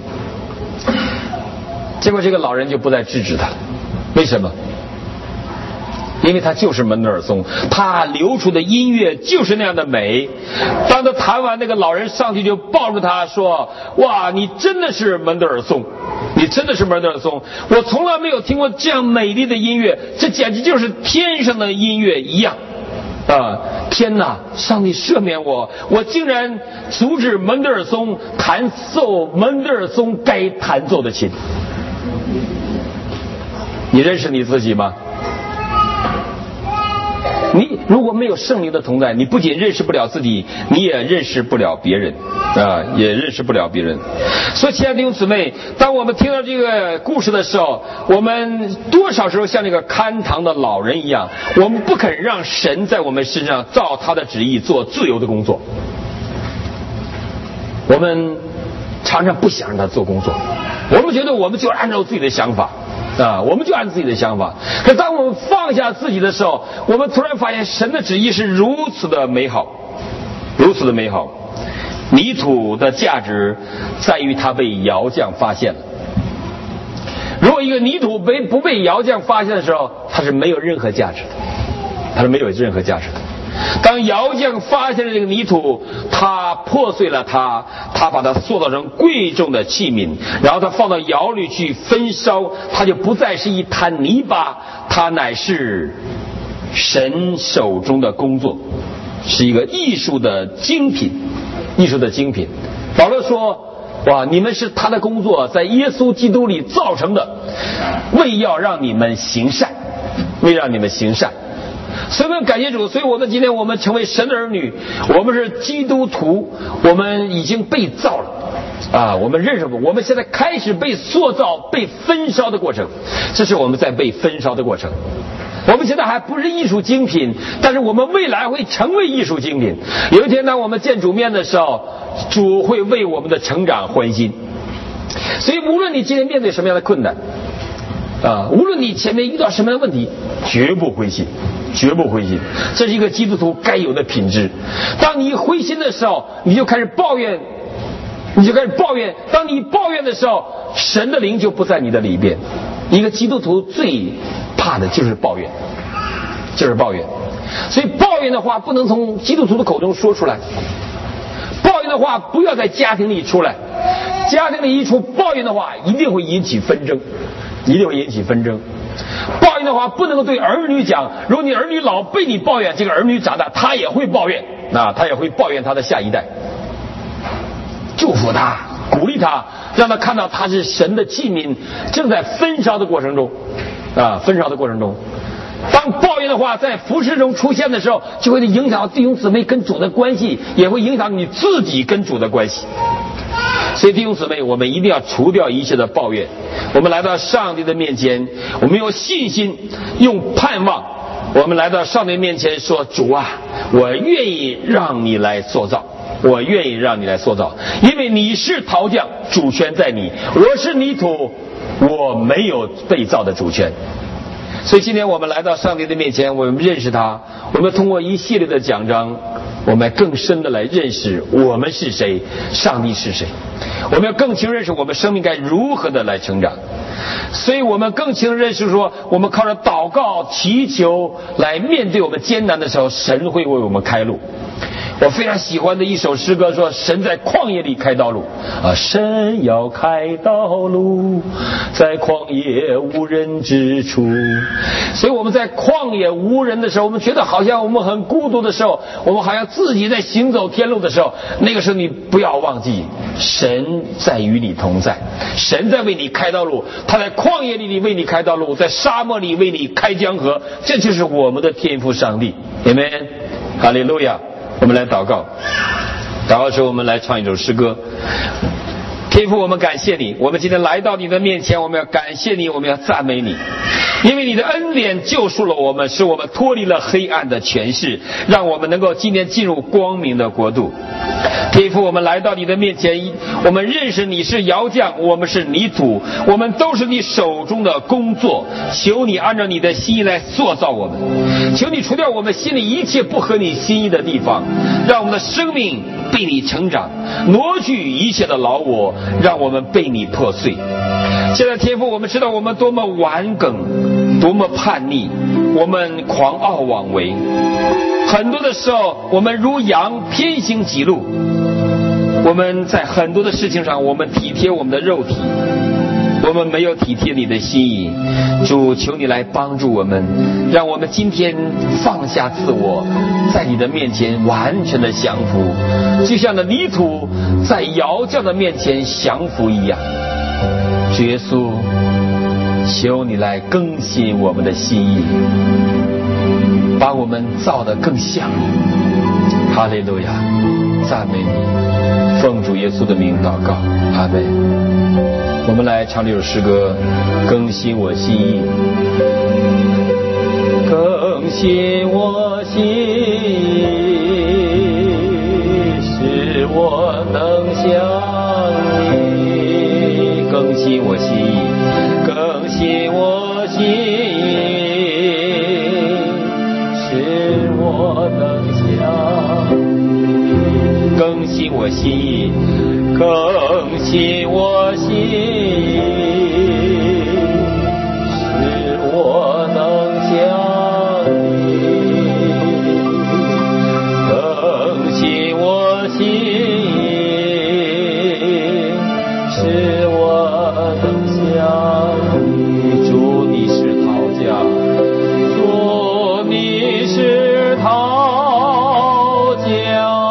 结果这个老人就不再制止他，为什么？因为他就是门德尔松，他流出的音乐就是那样的美。当他弹完，那个老人上去就抱住他说：哇，你真的是门德尔松，你真的是门德尔松，我从来没有听过这样美丽的音乐，这简直就是天上的音乐一样啊！天哪，上帝赦免我，我竟然阻止门德尔松弹奏门德尔松该弹奏的琴。你认识你自己吗？你如果没有圣灵的同在，你不仅认识不了自己，你也认识不了别人啊，也认识不了别人。所以亲爱的弟兄姊妹，当我们听到这个故事的时候，我们多少时候像那个看堂的老人一样，我们不肯让神在我们身上照他的旨意做自由的工作，我们常常不想让他做工作，我们觉得我们就按照自己的想法啊，我们就按自己的想法。可当我们放下自己的时候，我们突然发现神的旨意是如此的美好，如此的美好。泥土的价值在于它被窑匠发现了。如果一个泥土被不被窑匠发现的时候，它是没有任何价值的，它是没有任何价值的。当窑匠发现了这个泥土，他破碎了它，他把它塑造成贵重的器皿，然后他放到窑里去焚烧，它就不再是一滩泥巴，它乃是神手中的工作，是一个艺术的精品，艺术的精品。保罗说，哇，你们是他的工作，在耶稣基督里造成的，为要让你们行善，为让你们行善。所以我们感谢主，所以我们今天我们成为神的儿女，我们是基督徒，我们已经被造了啊，我们认识，我们现在开始被塑造、被焚烧的过程，这是我们在被焚烧的过程。我们现在还不是艺术精品，但是我们未来会成为艺术精品。有一天当我们见主面的时候，主会为我们的成长欢心。所以无论你今天面对什么样的困难啊，无论你前面遇到什么样的问题，绝不灰心，绝不灰心，这是一个基督徒该有的品质。当你灰心的时候，你就开始抱怨，你就开始抱怨。当你抱怨的时候，神的灵就不在你的里边。一个基督徒最怕的就是抱怨，就是抱怨。所以抱怨的话不能从基督徒的口中说出来，抱怨的话不要在家庭里出来，家庭里一出抱怨的话，一定会引起纷争，一定会引起纷争。抱怨的话不能够对儿女讲，如果你儿女老被你抱怨，这个儿女长大他也会抱怨，那他也会抱怨他的下一代。祝福他，鼓励他，让他看到他是神的器皿，正在焚烧的过程中啊，焚烧的过程中。当抱怨的话在服事中出现的时候，就会影响弟兄姊妹跟主的关系，也会影响你自己跟主的关系。所以弟兄姊妹，我们一定要除掉一切的抱怨，我们来到上帝的面前，我们用信心，用盼望，我们来到上帝面前说，主啊，我愿意让你来塑造，我愿意让你来塑造，因为你是陶匠，主权在你，我是泥土，我没有被造的主权。所以今天我们来到上帝的面前，我们认识他，我们通过一系列的讲章，我们更深的来认识我们是谁，上帝是谁，我们要更清认识我们生命该如何的来成长。所以我们更清认识说，我们靠着祷告祈求来面对我们艰难的时候，神会为我们开路。 我非常喜欢的一首诗歌说，神在旷野里开道路啊，神要开道路，在旷野无人之处。所以我们在旷野无人的时候，我们觉得好像我们很孤独的时候，我们好像自己在行走天路的时候，那个时候你不要忘记，神在与你同在，神在为你开道路，他在旷野里为你开道路，在沙漠里为你开江河，这就是我们的天父上帝。阿们，哈利路亚。我们来祷告，祷告时我们来唱一首诗歌。天父，我们感谢你，我们今天来到你的面前，我们要感谢你，我们要赞美你，因为你的恩典救赎了我们，使我们脱离了黑暗的权势，让我们能够今天进入光明的国度。天父，我们来到你的面前，我们认识你是窑匠，我们是泥土，我们都是你手中的工作，求你按照你的心意来塑造我们，求你除掉我们心里一切不合你心意的地方，让我们的生命被你成长，挪去一切的老我，让我们被你破碎。现在天父，我们知道我们多么顽梗，多么叛逆，我们狂傲妄为，很多的时候我们如羊偏行己路，我们在很多的事情上我们体贴我们的肉体，我们没有体贴你的心意。主，求你来帮助我们，让我们今天放下自我，在你的面前完全的降服，就像那泥土在窑匠的面前降服一样。主耶稣，求你来更新我们的心意，把我们造得更像你。哈利路亚，赞美你，奉主耶稣的名祷告，阿们。我们来唱这首诗歌，更新我心意，更新我心意，使我能像你。更新我心意，更新我心意，使我能像你。更新我心意，更新我心意，使我能像你。更新我心意，使我能像你。主，你是陶匠，主，你是陶匠，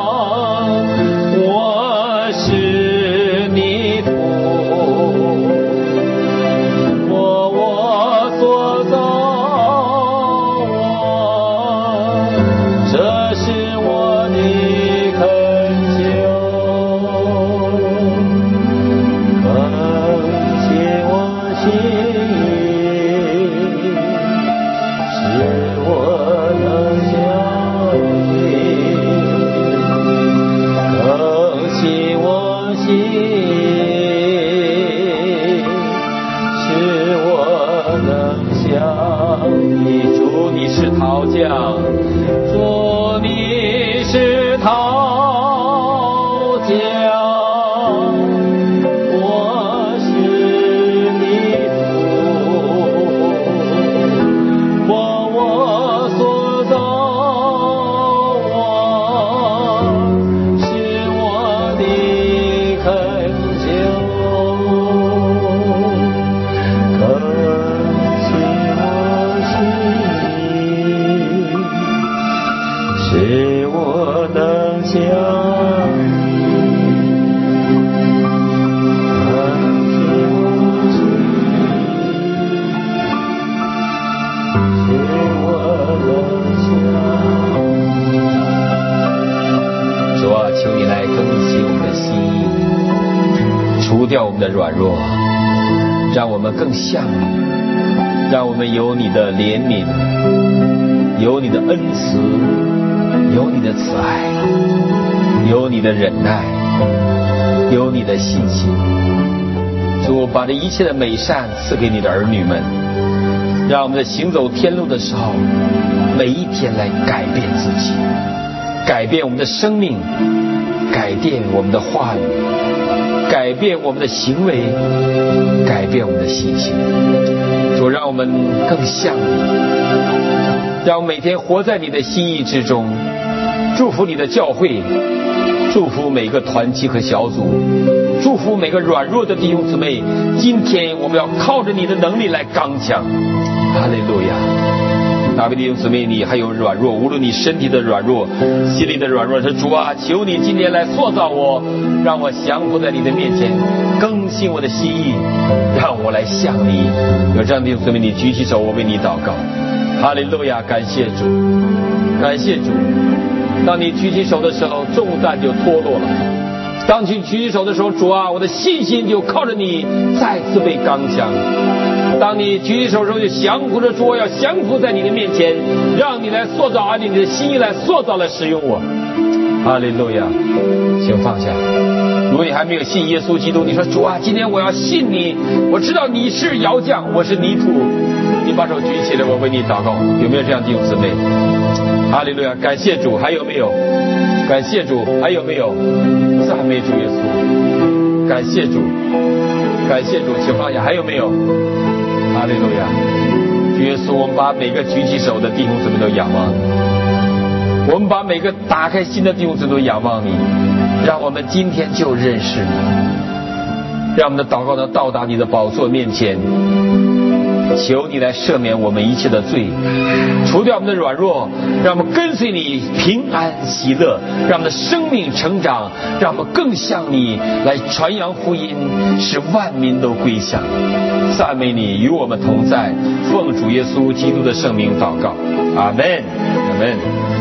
的软弱，让我们更像你，让我们有你的怜悯，有你的恩慈，有你的慈爱，有你的忍耐，有你的信心。主，把这一切的美善赐给你的儿女们，让我们在行走天路的时候，每一天来改变自己，改变我们的生命，改变我们的话语，改变我们的行为，改变我们的信心。主，让我们更像你，让我们每天活在你的心意之中。 祝福你的教会，祝福每个团体和小组，祝福每个软弱的弟兄姊妹。今天我们要靠着你的能力来刚强。哈利路亚！大卫弟兄姊妹，你还有软弱，无论你身体的软弱、心里的软弱，是主啊，求你今天来塑造我，让我降服在你的面前，更新我的心意，让我来向你。有这样的弟兄姊妹，你举起手，我为你祷告。哈利路亚！感谢主，感谢主。当你举起手的时候，重担就脱落了。当你举起手的时候，主啊，我的信心就靠着你再次被刚强。当你举起手的时候，就降服着主，我要降服在你的面前，让你来塑造，按你的心意来塑造，来使用我。哈利路亚！请放下。如果你还没有信耶稣基督，你说主啊，今天我要信你，我知道你是窑匠，我是泥土。你把手举起来，我为你祷告。有没有这样弟兄姊妹？哈利路亚！感谢主。还有没有？感谢主。还有没有？赞美主耶稣。感谢主，感谢主。请放下。还有没有？哈利路亚！主耶稣，我们把每个举起手的弟兄姊妹都仰望你，我们把每个打开心的弟兄姊妹都仰望你，让我们今天就认识你，让我们的祷告能到达你的宝座面前。求你来赦免我们一切的罪，除掉我们的软弱，让我们跟随你平安喜乐，让我们的生命成长，让我们更像你来传扬福音，使万民都归向你。赞美你，与我们同在，奉主耶稣基督的圣名祷告，阿们，阿们。